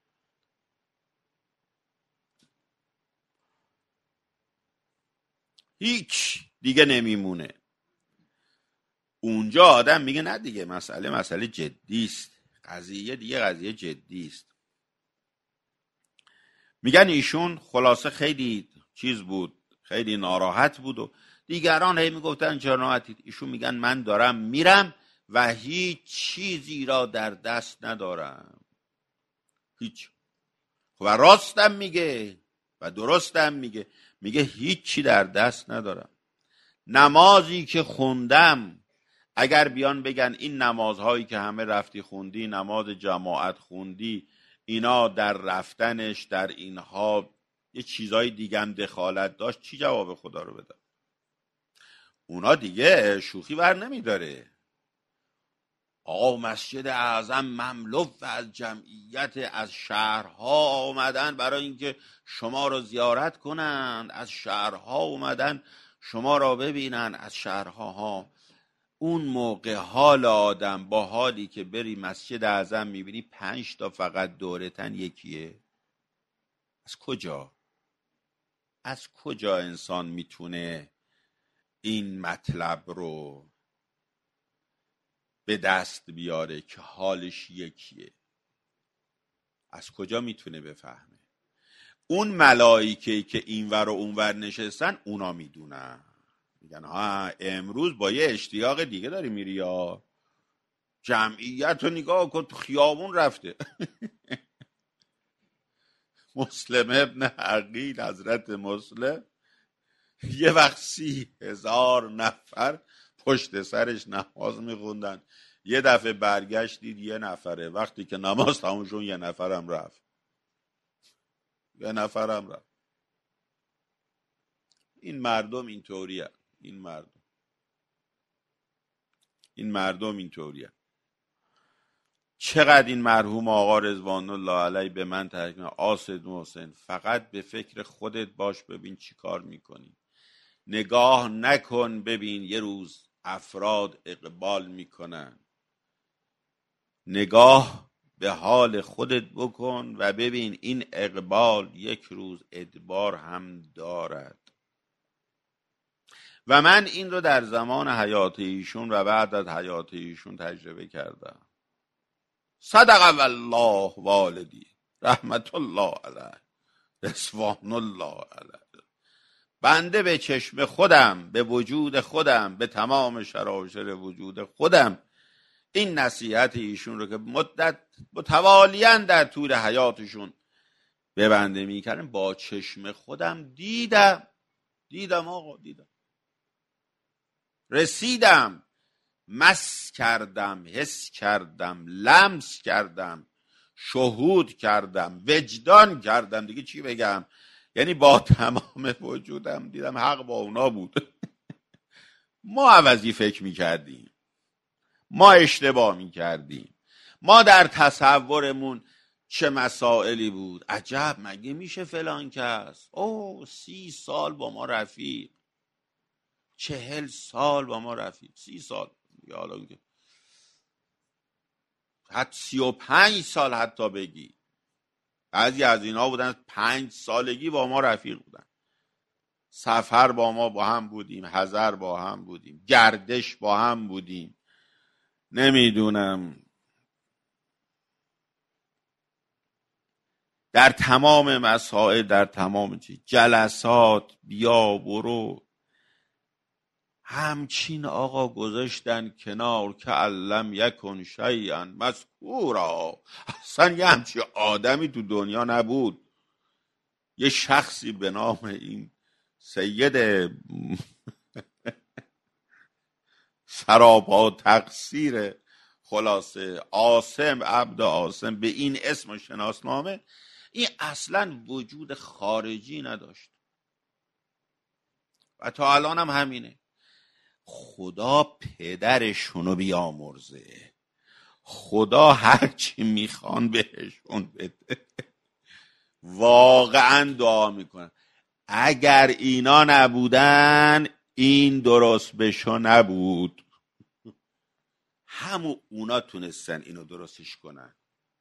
هیچ دیگه نمیمونه. اونجا آدم میگه نه دیگه مسئله مسئله جدی است، قضیه دیگه قضیه جدی است. میگن ایشون خلاصه خیلی چیز بود، خیلی ناراحت بود و دیگران هی میگفتن چرا ناراحتید؟ ایشون میگن من دارم میرم و هیچ چیزی را در دست ندارم، هیچ. و راستم میگه و درستم میگه، میگه هیچی در دست ندارم. نمازی که خوندم، اگر بیان بگن این نمازهایی که همه رفتی خوندی، نماز جماعت خوندی، اینا در رفتنش در اینها یه چیزای دیگه هم دخالت داشت، چی جواب خدا رو بدم؟ اونا دیگه شوخی ور نمیداره. آقا مسجد اعظم مملو از جمعیت از شهرها آمدن برای اینکه شما رو زیارت کنن، از شهرها اومدن شما را ببینن، از شهرها ها. اون موقع حال آدم با حالی که بری مسجد اعظم میبینی پنج تا فقط دورتن یکیه. از کجا از کجا انسان میتونه این مطلب رو به دست بیاره که حالش یکیه؟ از کجا میتونه بفهمه؟ اون ملائکه‌ای که اینور و اونور نشستن اونا میدونن، میگن ها امروز با یه اشتیاق دیگه داری میری، یا جمعیت رو نگاه کن تو خیابون رفته. مسلم ابن عقیل، حضرت مسلم، یه وقت سی هزار نفر پشت سرش نماز میخوندن، یه دفعه برگشت دید یه نفره، وقتی که نماز تموم شد یه نفرم رفت یه نفرم رفت این مردم اینطوریه این مردم این مردم اینطوریه چقدر این مرحوم آقا رضوان الله علیه به من تحقیق آسد محسن، فقط به فکر خودت باش، ببین چی کار میکنی، نگاه نکن ببین یه روز افراد اقبال میکنن، نگاه به حال خودت بکن و ببین این اقبال یک روز ادبار هم دارد. و من این رو در زمان حیات ایشون و بعد از حیات ایشون تجربه کردم. صدق والله والدی رحمت الله علیه رضوان الله علیه. بنده به چشم خودم، به وجود خودم، به تمام شراشر وجود خودم این نصیحت ایشون رو که مدت متوالیاً در طول حیاتشون به بنده میکردم، با چشم خودم دیدم دیدم آقا دیدم رسیدم، مس کردم، حس کردم، لمس کردم، شهود کردم، وجدان کردم، دیگه چی بگم؟ یعنی با تمام وجودم دیدم حق با اونا بود. ما عوضی فکر میکردیم، ما اشتباه میکردیم، ما در تصورمون چه مسائلی بود، عجب مگه میشه فلان کس او سی سال با ما رفیق، چهل سال با ما رفیق، سی سال یا حالا حتی سی و پنج سال حتی بگی، بعضی از اینا بودن پنج سالگی با ما رفیق بودن، سفر با ما با هم بودیم، حضر با هم بودیم، گردش با هم بودیم، نمیدونم در تمام مسائل، در تمام چی جلسات بیا برو، همچین آقا گذاشتن کنار که علم یکن شیئا مذکورا. اصلا یه همچین آدمی تو دنیا نبود، یه شخصی به نام این سید سراپا تقصیر خلاصه عاصم عبد عاصم به این اسم و شناسنامه، این اصلا وجود خارجی نداشت و تا الان هم همینه. خدا پدرشونو بیامرزه، خدا هرچی میخوان بهشون بده. واقعا دعا میکنن اگر اینا نبودن این درست بشو نبود، همون اونا تونستن اینو درستش کنن،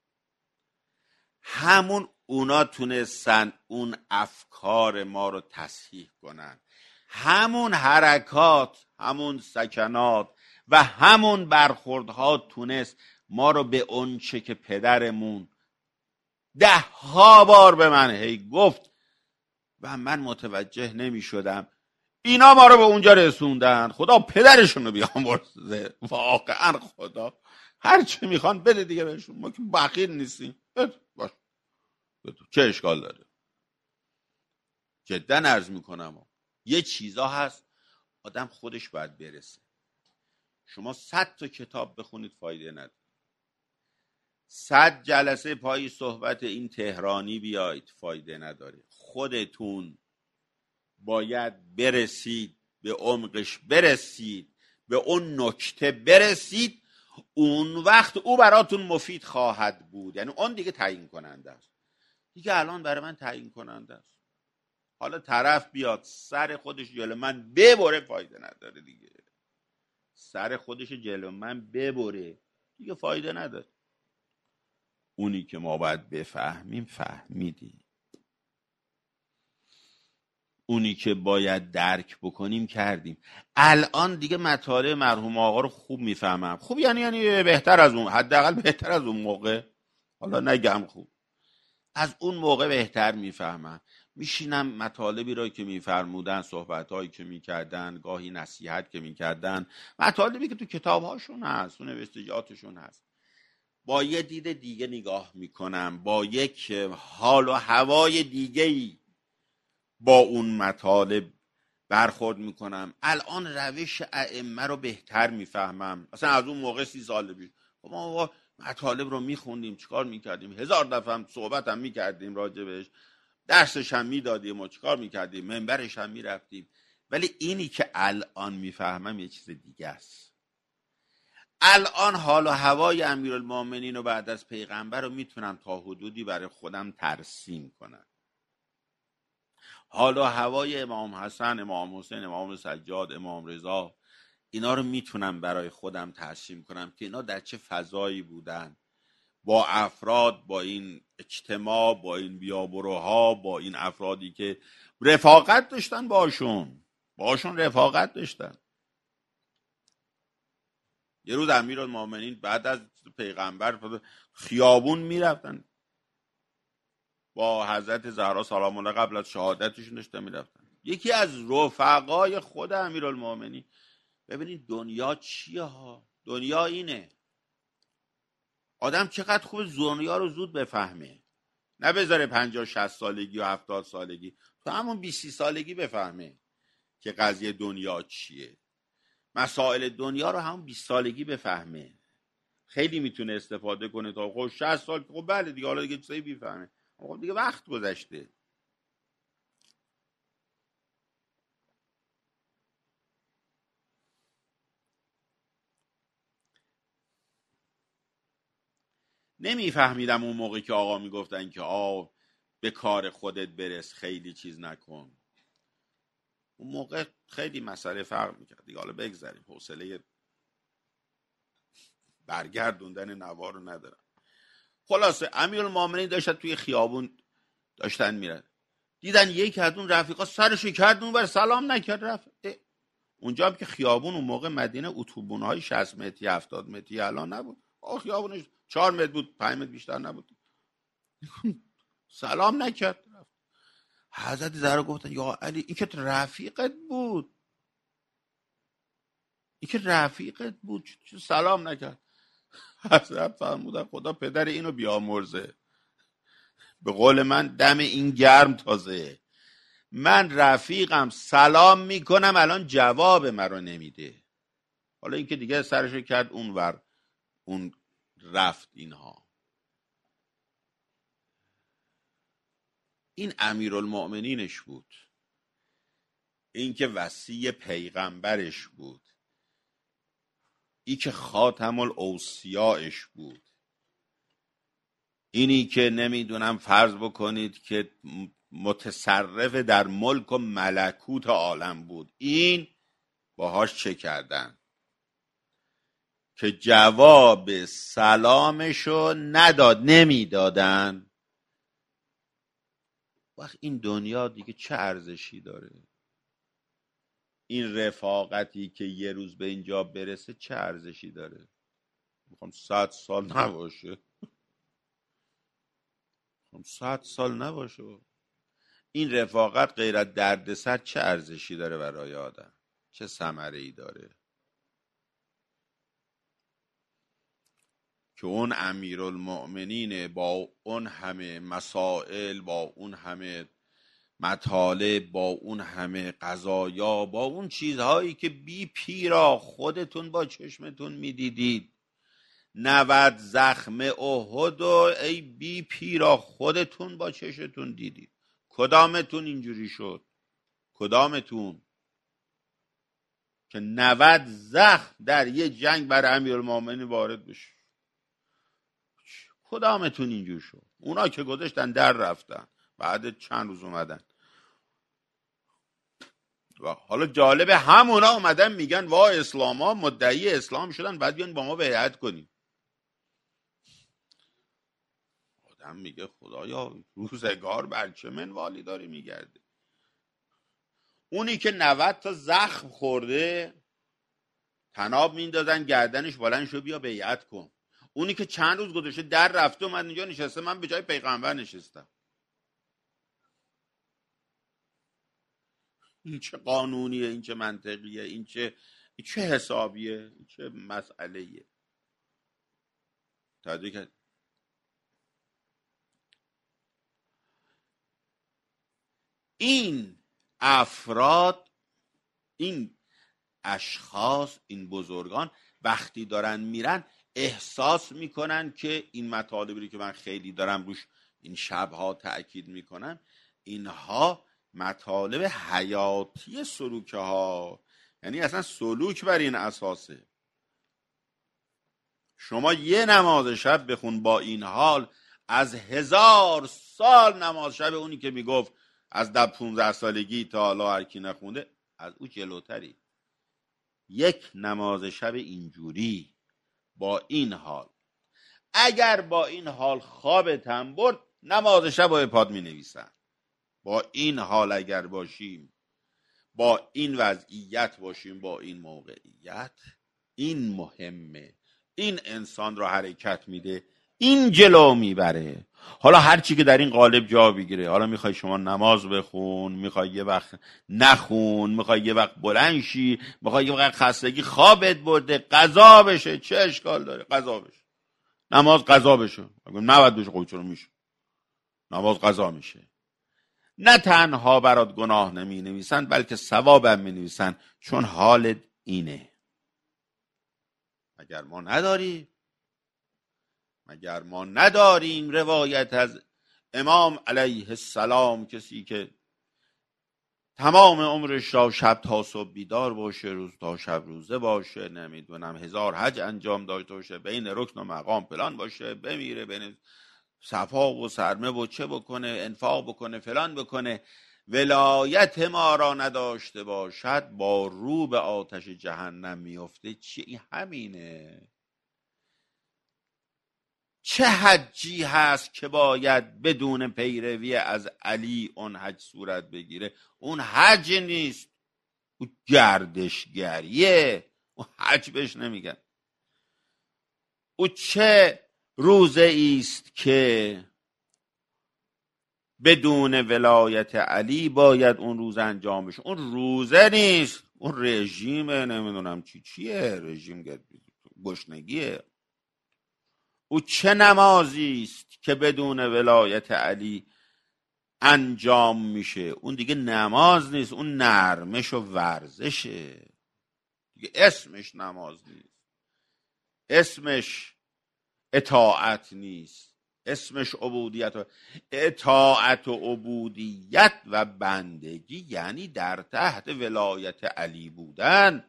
همون اونا تونستن اون افکار ما رو تصحیح کنن، همون حرکات، همون سکنات و همون برخوردها تونست ما رو به اون چه که پدرمون ده ها بار به من هی گفت و من متوجه نمی شدم، اینا ما رو به اونجا رسوندن. خدا پدرشون رو بیامرزه، واقعا خدا هر چی میخوان بده دیگه بهشون، ما که بخیل نیستیم، بده باش بده. چه اشکال داره؟ جدا عرض میکنم یه چیزا هست آدم خودش باید برسه. شما صد تا کتاب بخونید فایده نداره، صد جلسه پای صحبت این تهرانی بیایید فایده نداره، خودتون باید برسید به عمقش، برسید به اون نکته برسید، اون وقت او براتون مفید خواهد بود. یعنی اون دیگه تعیین کننده است، دیگه الان برای من تعیین کننده است. حالا طرف بیاد سر خودش جلو من ببره فایده نداره دیگه، سر خودش جلو من ببره دیگه فایده نداره. اونی که ما باید بفهمیم فهمیدیم. اونی که باید درک بکنیم کردیم. الان دیگه مطالب مرحوم آقا رو خوب میفهمم. خوب یعنی یعنی بهتر از اون، حداقل بهتر از اون موقع، حالا نگم خوب، از اون موقع بهتر میفهمم. میشینم مطالبی را که میفرمودن، صحبتهایی که میکردن، گاهی نصیحت که میکردن، مطالبی که تو کتابهاشون هست، تو نوشتجاتشون هست، با یه دید دیگه نگاه میکنم، با یک حال و هوای دیگه‌ای با اون مطالب برخورد میکنم. الان روش ائمه رو بهتر میفهمم. مثلا از اون موقع سی سال پیش خب ما مطالب رو میخوندیم، چیکار میکردیم، هزار دفعه هم صحبت هم میکردیم راجبش، درسش هم میدادیم و چیکار میکردیم، منبرش هم میرفتیم. ولی اینی که الان میفهمم یه چیز دیگه است. الان حال و هوای امیرالمومنین و بعد از پیغمبر رو میتونم تا حدودی برای خودم ترسیم کنم. حال و هوای امام حسن، امام حسین، امام سجاد، امام رضا، اینا رو میتونم برای خودم ترسیم کنم که اینا در چه فضایی بودن، با افراد، با این اجتماع، با این بیابروها، با این افرادی که رفاقت داشتن باشون باشون رفاقت داشتن. یه روز امیرالمومنین بعد از پیغمبر خیابون میرفتن با حضرت زهرا سلام الله قبل از شهادتشون داشتن میرفتن. یکی از رفقای خود امیرالمومنین، ببینید دنیا چیه ها، دنیا اینه. آدم چقدر خوب دنیا رو زود بفهمه، نه بذاره پنجاه شصت سالگی و هفتاد سالگی، تو همون بیست سالگی بفهمه که قضیه دنیا چیه. مسائل دنیا رو همون بیست سالگی بفهمه. خیلی میتونه استفاده کنه تا خب شصت سال، خب بله دیگه، حالا دیگه چیزایی بفهمه، خب دیگه وقت گذشته. نمیفهمیدم اون موقع که آقا میگفتن که آ به کار خودت برس، خیلی چیز نکن. اون موقع خیلی مسئله فرق میکرد دیگه. حالا بگذاریم، حوصله برگردوندن نوار رو ندارم. خلاصه امیرالمومنین داشتن توی خیابون داشتن میرن، دیدن یکی از اون رفیقا سرشو کرد اونور، سلام نکرد رفت. اونجا هم که خیابون اون موقع مدینه اتوبان‌های شصت متری هفتاد متری الان نبود، آ خیابونش چهار متر بود، پنج متر بیشتر نبود. سلام نکرد رفت. حضرت زهرا گفتن یا علی این که رفیقت بود، این که رفیقت بود، چه سلام نکرد؟ حضرت فرمودن خدا پدر اینو بیامرزه، به قول من دم این گرم تازه. من رفیقم سلام میکنم الان جواب مرا نمیده. حالا این که دیگه سرشو کرد اونور، اون رفت. اینها این امیرالمؤمنینش بود، این که وصی پیغمبرش بود، این که خاتم الاوصیاءش بود، اینی که نمیدونم فرض بکنید که متصرف در ملک و ملکوت عالم بود. این باهاش چه کردن که جواب سلامشو نداد، نمیدادن. وقت این دنیا دیگه چه ارزشی داره؟ این رفاقتی که یه روز به اینجا برسه چه ارزشی داره؟ میخوام صد سال نباشه، میخوام صد سال نباشه. این رفاقت غیر از دردسر چه ارزشی داره برای آدم؟ چه ثمره‌ای داره؟ که اون امیرالمؤمنین با اون همه مسائل، با اون همه مطالب، با اون همه قضایا، با اون چیزهایی که بی پیرا خودتون با چشمتون میدیدید، نود زخم احد و ای بی پیرا خودتون با چشمتون دیدید، کدامتون اینجوری شد؟ کدامتون که نود زخم در یه جنگ برای امیرالمومنین وارد بشه؟ کدامتون اینجور شد؟ اونا که گذاشتن در رفتن، بعد چند روز اومدن. و حالا جالبه همونا اومدن میگن وا اسلام ها مدعی اسلام شدن، بعد بیان با ما بیعت کنیم. آدم میگه خدایا روزگار بر چه منوالی داری میگرده؟ اونی که نود تا زخم خورده تناب میندازن گردنش بلند شو بیا بیعت کن. اونی که چند روز گذشته در رفته من اینجا نشسته، من به جای پیغمبر نشستم. این چه قانونیه، این چه منطقیه، این چه این چه حسابیه، این چه مسئلهیه. توجه کرد؟ این افراد، این اشخاص، این بزرگان وقتی دارن میرن احساس میکنن که این مطالبی که من خیلی دارم روش این شبها تأکید میکنم، اینها مطالب حیاتی سلوک ها، یعنی اصلا سلوک بر این اساسه. شما یه نماز شب بخون با این حال از هزار سال نماز شب اونی که میگفت از ده پونزده سالگی تا حالا هر کی نخونده از او جلوتری. یک نماز شب اینجوری با این حال، اگر با این حال خوابتم برد نماز شب با پاد می نویسن. با این حال اگر باشیم، با این وضعیت باشیم، با این موقعیت، این مهمه، این انسان را حرکت میده، این جلو میبره. حالا هر چی که در این قالب جا بگیره، حالا میخوای شما نماز بخون، میخوای یه وقت نخون، میخوای یه وقت بلند شی، میخوای یه وقت خستگی خوابت برده قضا بشه، چه اشکال داره قضا بشه، نماز قضا بشه. اگه نباید بشه خب چرا میشه؟ نماز قضا میشه. نه تنها برات گناه نمی نویسن بلکه ثواب هم می نویسن، چون حالت اینه. مگر ما نداری مگر ما نداریم روایت از امام علیه السلام، کسی که تمام عمرش را شب تا صبح بیدار باشه، روز تا شب روزه باشه، نمیدونم هزار حج انجام داشته باشه، بین رکن و مقام فلان باشه، بمیره بین صفا و سرمه و چه بکنه، انفاق بکنه، فلان بکنه، ولایت ما را نداشته باشد، با رو به آتش جهنم میفته. چی همینه؟ چه حجی هست که باید بدون پیروی از علی اون حج صورت بگیره؟ اون حج نیست، اون گردشگریه، اون حج بهش نمیگن. او چه روزه ایست که بدون ولایت علی باید اون روزه انجام بشه؟ اون روزه نیست، اون رژیمه، نمیدونم چی چیه، رژیم گشنگیه. او چه نمازی است که بدون ولایت علی انجام میشه؟ اون دیگه نماز نیست، اون نرمش و ورزشه دیگه. اسمش نماز نیست، اسمش اطاعت نیست، اسمش عبودیت. و اطاعت و عبودیت و بندگی یعنی در تحت ولایت علی بودن،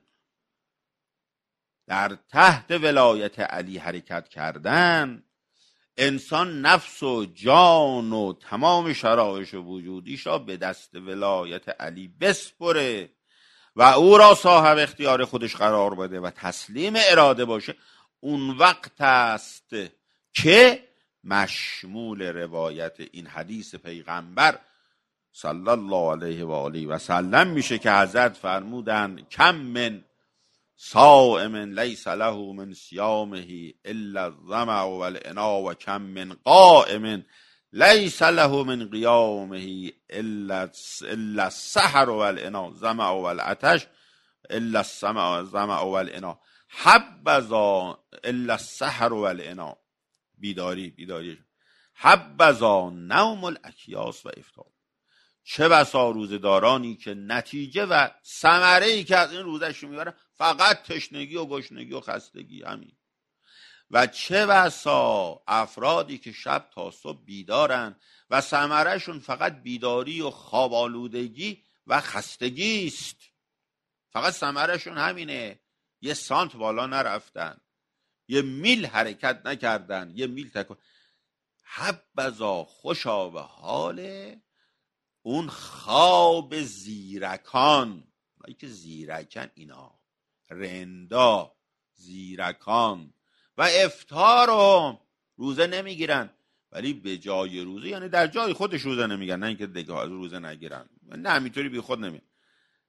در تحت ولایت علی حرکت کردن. انسان نفس و جان و تمام شرایط وجودیش را به دست ولایت علی بسپره و او را صاحب اختیار خودش قرار بده و تسلیم اراده باشه. اون وقت است که مشمول روایت این حدیث پیغمبر صلی الله علیه و آله و سلم میشه که حضرت فرمودن کم من صائم لیس له من صیامه الا الظمأ والعنا و کم من قائم لیس له من قیامه الا الا السحر والعنا ظمأ والعطش الا الظمأ والعنا حبذا الا السحر والعنا بیداری بیداری حبذا نوم الاکیاس و افطار. چه بسا روزدارانی که نتیجه و ثمره‌ای که از این روزش میبرن فقط تشنگی و گشنگی و خستگی همین. و چه بسا افرادی که شب تا صبح بیدارن و ثمره‌شون فقط بیداری و خواب آلودگی و خستگی است. فقط ثمره‌شون همینه، یه سانت بالا نرفتن، یه میل حرکت نکردن، یه میل تکن. حبذا خوشا به حال اون خواب زیرکان، اونایی که زیرکن، اینا رندا زیرکان و افطار رو روزه نمیگیرن ولی به جای روزه، یعنی در جای خودش روزه نمیگیرن، نه اینکه دیگه روزه نگیرن، نه همینطوری بی خود نمیگیرن،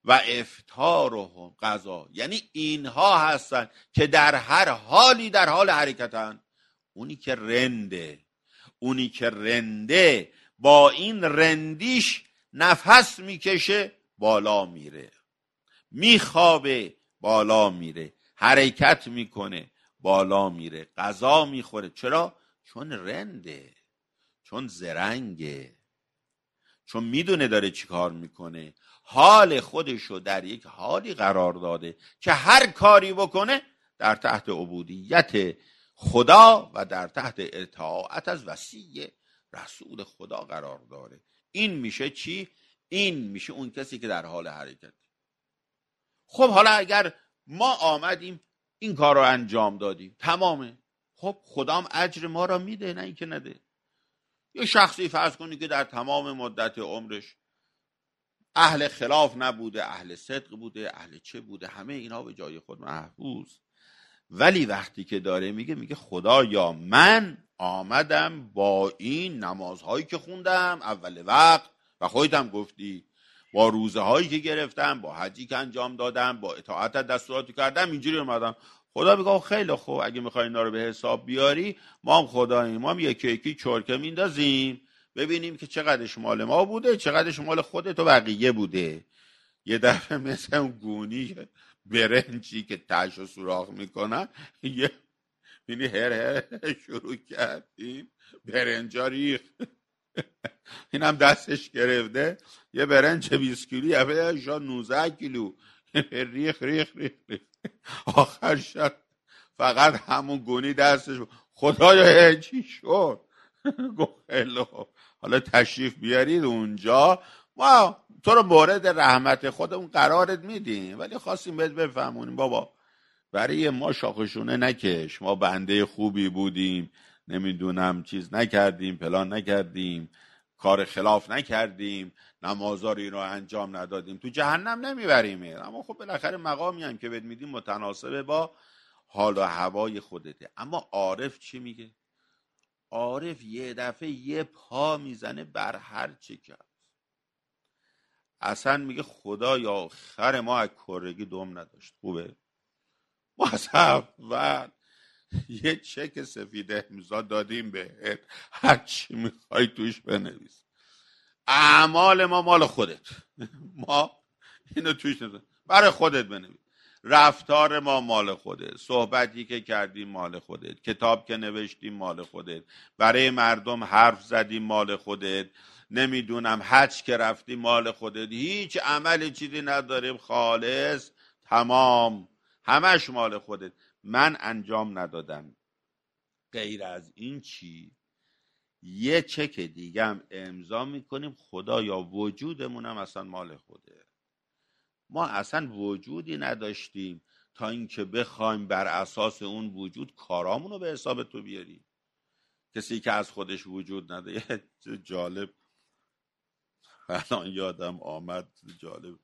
و افطارهم غذا، یعنی اینها هستن که در هر حالی در حال حرکتن. اونی که رنده اونی که رنده با این رندیش نفس میکشه بالا میره، میخوابه بالا میره، حرکت میکنه بالا میره، غذا میخوره. چرا؟ چون رنده، چون زرنگه، چون میدونه داره چی کار میکنه، حال خودشو در یک حالی قرار داده که هر کاری بکنه در تحت عبودیت خدا و در تحت اطاعت از وصی رسول خدا قرار داره. این میشه چی؟ این میشه اون کسی که در حال حرکت. خب حالا اگر ما آمدیم این کار رو انجام دادیم تمامه، خب خدام اجر ما را میده، نه اینکه نده. یه شخصی فرض کنی که در تمام مدت عمرش اهل خلاف نبوده، اهل صدق بوده، اهل چه بوده، همه اینا به جای خود محفوظ، ولی وقتی که داره میگه میگه خدایا من آمدم با این نمازهایی که خوندم اول وقت و خودت هم گفتی، با روزه هایی که گرفتم، با حجی که انجام دادم، با اطاعت دستوراتی کردم، اینجوری اومدم. خدا میگه خیلی خوب، اگه میخوای اینا رو به حساب بیاری ما هم خداییم، ما هم یکی یکی چرکه میندازیم ببینیم که چقدرش مال ما بوده چقدرش مال خودت و بقیه بوده. یه دفعه مثل اون گونی برنجی که تش رو سوراخ میکنن، یه بینی هر هر شروع کردیم برنجا ریخ. این هم دستش گرفته یه برنج بیست کیلو یه شا نوزده کیلو ریخ ریخ ریخ ریخ. آخر شد فقط همون گونی دستش. خدایا چی شد؟ گفت خیلی خوب، حالا تشریف بیارید اونجا، ما تو رو مورد رحمت خودمون قرارت میدیم، ولی خواستیم بهت بفهمونیم بابا برای ما شاخشونه نکش، ما بنده خوبی بودیم، نمیدونم چیز نکردیم، پلان نکردیم، کار خلاف نکردیم، نمازاری رو انجام ندادیم، تو جهنم نمیبریم. اما خب بالاخره مقامی هم که بهت میدیم متناسبه با حال و هوای خودته. اما عارف چی میگه؟ عارف یه دفعه یه پا میزنه بر هر چی کرد، اصلا میگه خدا یا خر ما از کرگی دم نداشت. خوبه ما از اول یه چک سفید امضا دادیم بهت، هر چی میخوای توش بنویس، اعمال ما مال خودت، ما اینو توش نزن برای خودت بنویس، رفتار ما مال خودت، صحبتی که کردیم مال خودت، کتاب که نوشتیم مال خودت، برای مردم حرف زدیم مال خودت، نمیدونم حج که رفتیم مال خودت، هیچ عمل چیزی نداریم، خالص تمام همش مال خودت. من انجام ندادم، غیر از این چی؟ یه چک دیگه هم امضا میکنیم خدا یا وجودمونم اصلا مال خوده. ما اصلا وجودی نداشتیم تا اینکه بخوایم بر اساس اون وجود کارامون رو به حساب تو بیاریم. کسی که از خودش وجود نداره، جالب الان یادم آمد، جالب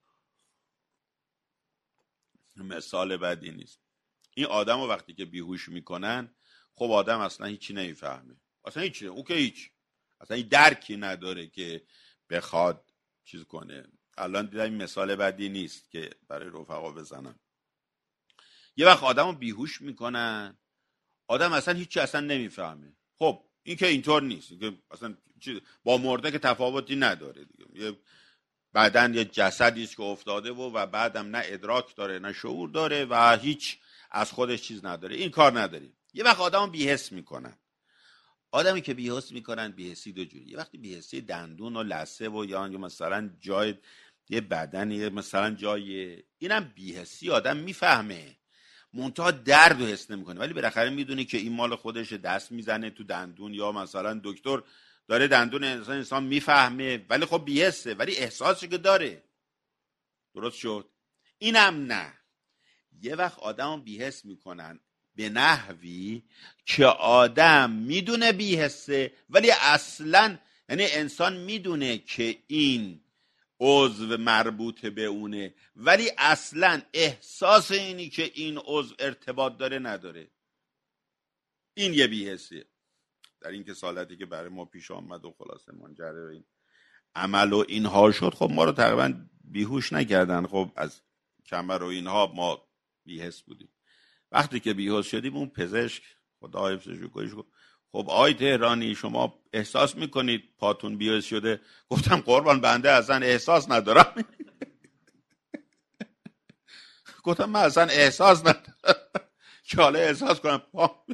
مثال بدی نیست. این آدم رو وقتی که بیهوش میکنن، خب آدم اصلا هیچی نمیفهمه، اصلا هیچی، او که هیچ اصلا این درکی نداره که بخواد چیز کنه. الان دیدم این مثال بدی نیست که برای رفقا بزنم. یه وقت آدم رو بیهوش میکنن، آدم اصلا هیچی اصلا نمیفهمه. خب این که اینطور نیست، این که اصلا با مرده که تفاوتی نداره دیگه. یه بعدن یه جسدی است که افتاده و و بعدم نه ادراک داره نه شعور داره و هیچ از خودش چیز نداره. این کار نداریم. یه وقت آدمو بی‌حس میکنن. آدمی که بی‌حس میکنن، بی‌حسی دو جوری. یه وقتی بی‌حسی دندون و لثه و یا مثلا جای یه بدنی، مثلا جای اینم بی‌حسی آدم میفهمه، منتها درد رو حس نمیکنه، ولی بالاخره میدونه که این مال خودشه، دست میزنه تو دندون، یا مثلا دکتر داره دندون انسان انسان میفهمه، ولی خب بی‌حسه، ولی احساسی که داره. درست شد؟ اینم نه. یه وقت آدمو بی‌حس میکنن به نحوی که آدم میدونه بی‌حسه، ولی اصلا، یعنی انسان میدونه که این عضو مربوط به اونه، ولی اصلا احساس اینی که این عضو ارتباط داره نداره. این یه بی‌حسیه. در این که سالتی که برای ما پیش آمد و خلاصه منجر به این عمل و اینها شد، خب ما رو تقریبا بیهوش نکردن. خب از کمر و اینها ما بی‌حس بودیم. وقتی که بیهوش شدیم اون پزشک خدا حفظش کنه خب آقای تهرانی شما احساس میکنید پاتون بیهوش شده؟ گفتم قربان بنده اصلا احساس ندارم. گفتم من اصلا احساس ندارم که حالا احساس کنم پا.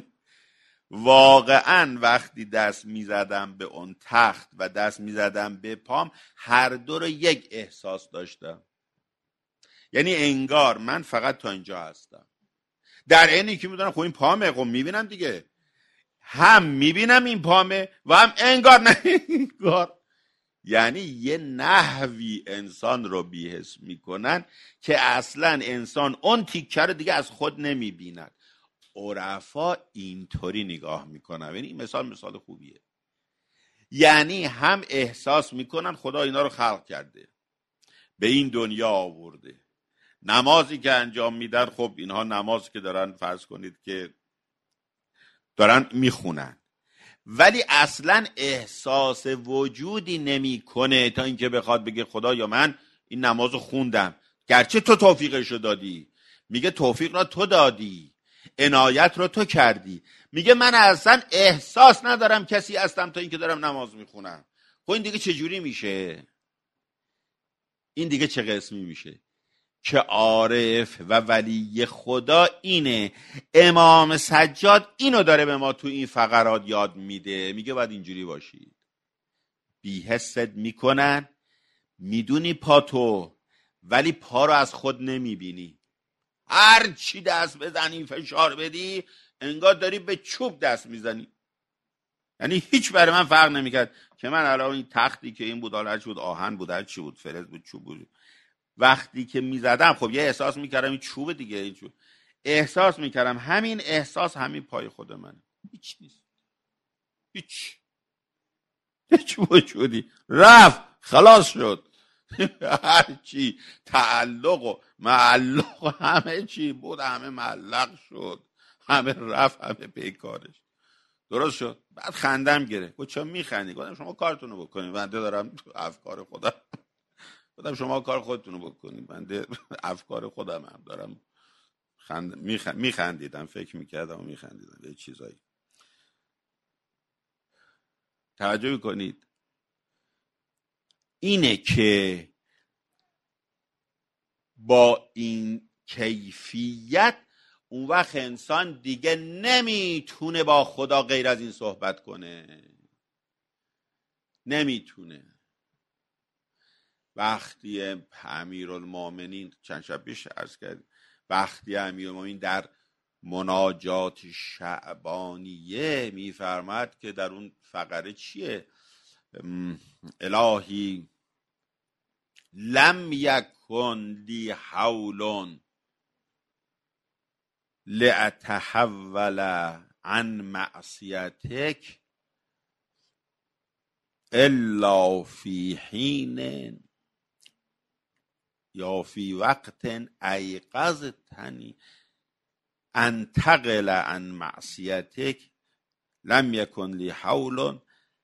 واقعا وقتی دست میزدم به اون تخت و دست میزدم به پام هر دو رو یک احساس داشتم. یعنی انگار من فقط تا اینجا هستم، در عینی که میدونم خب این پامه، خب میبینم دیگه، هم میبینم این پامه و هم انگار نه انگار. یعنی یه نحوی انسان رو بی‌حس میکنن که اصلا انسان اون تیکه رو دیگه از خود نمیبیند. عرفا اینطوری نگاه میکنن. یعنی این مثال مثال خوبیه. یعنی هم احساس میکنن خدا اینا رو خلق کرده، به این دنیا آورده، نمازی که انجام میدن خب اینها نماز که دارن فرض کنید که دارن میخونن، ولی اصلا احساس وجودی نمیکنه تا اینکه بخواد بگه خدا یا من این نمازو خوندم، گرچه تو توفیقشو دادی. میگه توفیق را تو دادی، عنایت رو تو کردی. میگه من اصلا احساس ندارم کسی هستم تا اینکه دارم نماز میخونم. خب این دیگه چه جوری میشه؟ این دیگه چه قسمی میشه که عارف و ولی خدا اینه؟ امام سجاد اینو داره به ما تو این فقرات یاد میده. میگه باید اینجوری باشید، بی‌حست میکنن، میدونی پا تو، ولی پا رو از خود نمیبینی. هر چی دست بزنی فشار بدی انگار داری به چوب دست میزنی. یعنی هیچ برای من فرق نمیکرد که من الان این تختی که این بود، حالا هر چی بود، آهن بود، هر چی بود، فلز بود، چوب بود، وقتی که میزدم خب یه احساس میکردم این چوب دیگه، این چوب احساس میکردم. همین احساس همین پای خود منه. هیچ نیست، هیچ هیچ وجودی رفت، خلاص شد. هرچی تعلق و معلق و همه چی بود همه معلق شد، همه رفت، همه پیکارش درست شد. بعد خندم گره. گفت چرا میخندی؟ گفتم شما کارتونو بکنید، بنده دارم افکار خودم. گفتم شما کار خودتونو بکنید، بنده افکار خودم هم دارم. خند... میخ... میخندیدم، فکر میکردم و میخندیدم یه چیزایی. توجه کنید اینه که با این کیفیت اون وقت انسان دیگه نمیتونه با خدا غیر از این صحبت کنه، نمیتونه. وقتی امیرالمومنین چند شب پیش عرض کردیم، وقتی امیرالمومنین در مناجات شعبانیه میفرماد که در اون فقره چیه؟ الهی لم یکن لی حول لأتحول عن معصیتک الا فی حین یا فی وقت ایقظتنی انتقل عن معصیتک لم یکن لی حول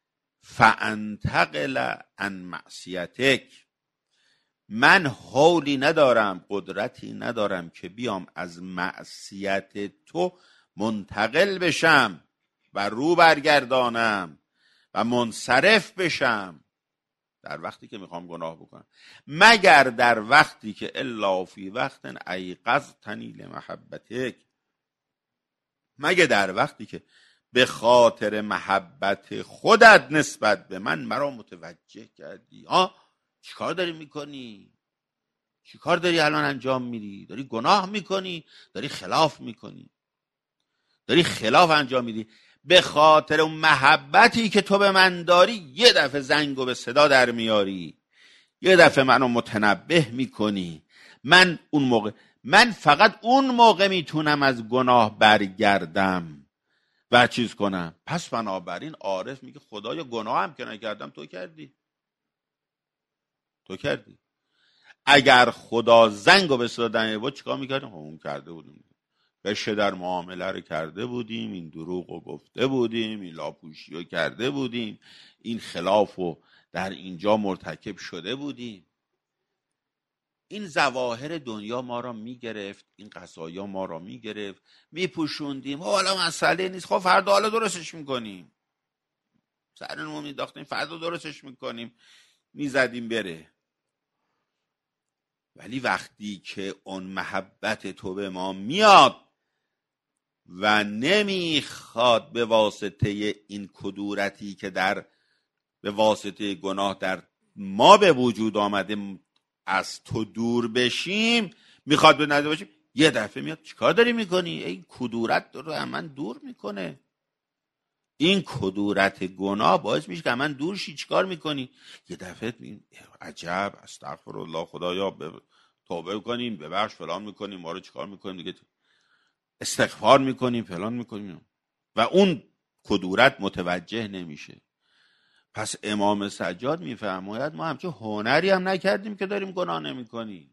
فانتقل عن معصیتک. من حولی ندارم، قدرتی ندارم که بیام از معصیت تو منتقل بشم و رو برگردانم و منصرف بشم در وقتی که میخوام گناه بکنم، مگر در وقتی که الا فی وقت ایقظتنی لمحبتک، مگر در وقتی که به خاطر محبت خودت نسبت به من مرا متوجه کردی. ها چی کار داری میکنی؟ چی کار داری الان انجام میدی؟ داری گناه میکنی، داری خلاف میکنی، داری خلاف انجام میدی. به خاطر اون محبتی که تو به من داری یه دفعه زنگو به صدا در میاری، یه دفعه منو متنبه میکنی. من اون موقع من فقط اون موقع میتونم از گناه برگردم و چیز کنم. پس بنابراین عارف میگه خدایا گناه هم که نکردم تو کردی، تو کردی. اگر خدا زنگو به صدا در میآورد چیکار میکردیم؟ اون کرده بودیم، بشه در معامله رو کرده بودیم، این دروغ رو گفته بودیم، این لاپوشی رو کرده بودیم، این خلاف رو در اینجا مرتکب شده بودیم. این ظواهر دنیا ما را میگرفت، این قضایا ما را میگرفت، میپوشوندیم. حالا مسئله نیست، خب فردا حالا درستش میکنیم، سرنمون میداختیم، فردا درستش میکنیم، میزدیم بره. ولی وقتی که اون محبت تو به ما میاد و نمیخواد به واسطه این کدورتی که در به واسطه گناه در ما به وجود آمده از تو دور بشیم، میخواد به نزدیک باشیم، یه دفعه میاد چیکار داری میکنی؟ این کدورت رو من دور میکنه. این کدورت گناه باعث میشه که من دور شی. چیکار میکنی؟ یه دفعه عجب، استغفرالله، خدایا توبه کنیم، ببخش، فلان میکنیم، ما رو چیکار میکنیم دیگه، استغفار میکنیم، فلان میکنیم، و اون کدورت متوجه نمیشه. پس امام سجاد میفرماید ما همچه هنری هم نکردیم که داریم گناه نمیکنیم.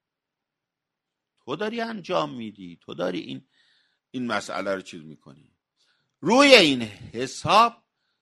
تو داری انجام میدی، تو داری این این مسئله رو چیز میکنی. روی این حساب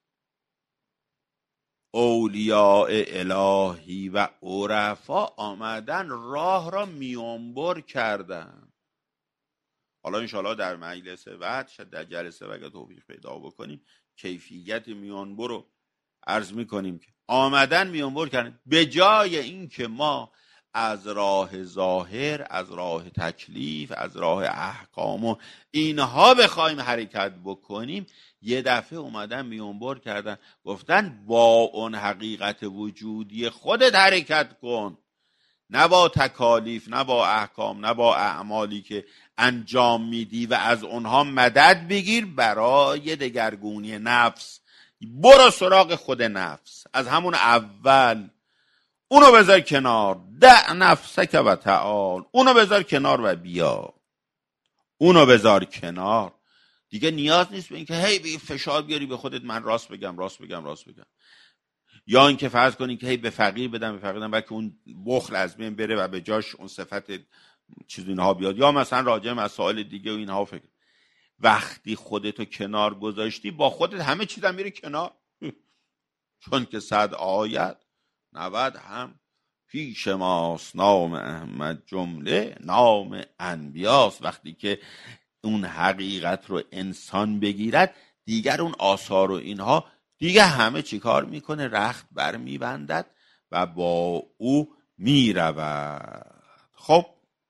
اولیاء الهی و عرفا آمدن راه را میانبر کردن. حالا انشاءالله در مجلس بعد، شاید در جلسه اگر توفیق پیدا بکنیم، کیفیت میانبر رو عرض میکنیم که آمدن میانبر کردن، به جای این که ما از راه ظاهر، از راه تکلیف، از راه احکام و اینها بخوایم حرکت بکنیم، یه دفعه اومدن میانبر کردن، گفتن با اون حقیقت وجودی خودت حرکت کن، نه با تکالیف، نه با احکام، نه با اعمالی که انجام میدی و از اونها مدد بگیر برای دگرگونی نفس. برو سراغ خود نفس از همون اول، اونو بذار کنار، دع نفسک و تعال، اونو بذار کنار و بیا، اونو بذار کنار. دیگه نیاز نیست به این که هی به فشار بیاری به خودت، من راست بگم راست بگم راست بگم، یا اینکه فرض کنین که هی به فقیر بدم به فقیر بدم، بلکه اون بخل از بین بره و به جاش اون صفت چیز اینها بیاد، یا مثلا راجع مسائل دیگه و اینها فکر. وقتی خودتو کنار گذاشتی، با خودت همه چیز هم میره کنار، چون که صد آیت نود هم پیش ماست، نام احمد جمله نام انبیاست. وقتی که اون حقیقت رو انسان بگیرد، دیگر اون آثار و اینها دیگه همه چی کار میکنه، رخت بر میبندد و با او میرود. خب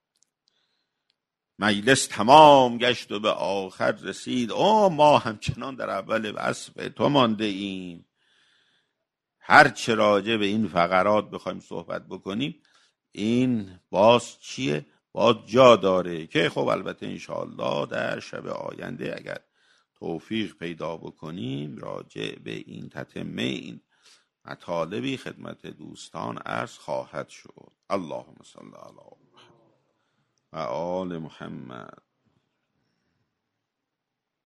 مجلس تمام گشت و به آخر رسید. او ما همچنان در اول وصف تو مانده ایم. هر چه راجع به این فقرات بخوایم صحبت بکنیم، این باز چیه؟ باز جا داره که خب البته انشاءالله در شب آینده اگر توفیق پیدا بکنیم، راجع به این تتمه این مطالبی خدمت دوستان عرض خواهد شد. اللهم صل علی محمد و آل محمد.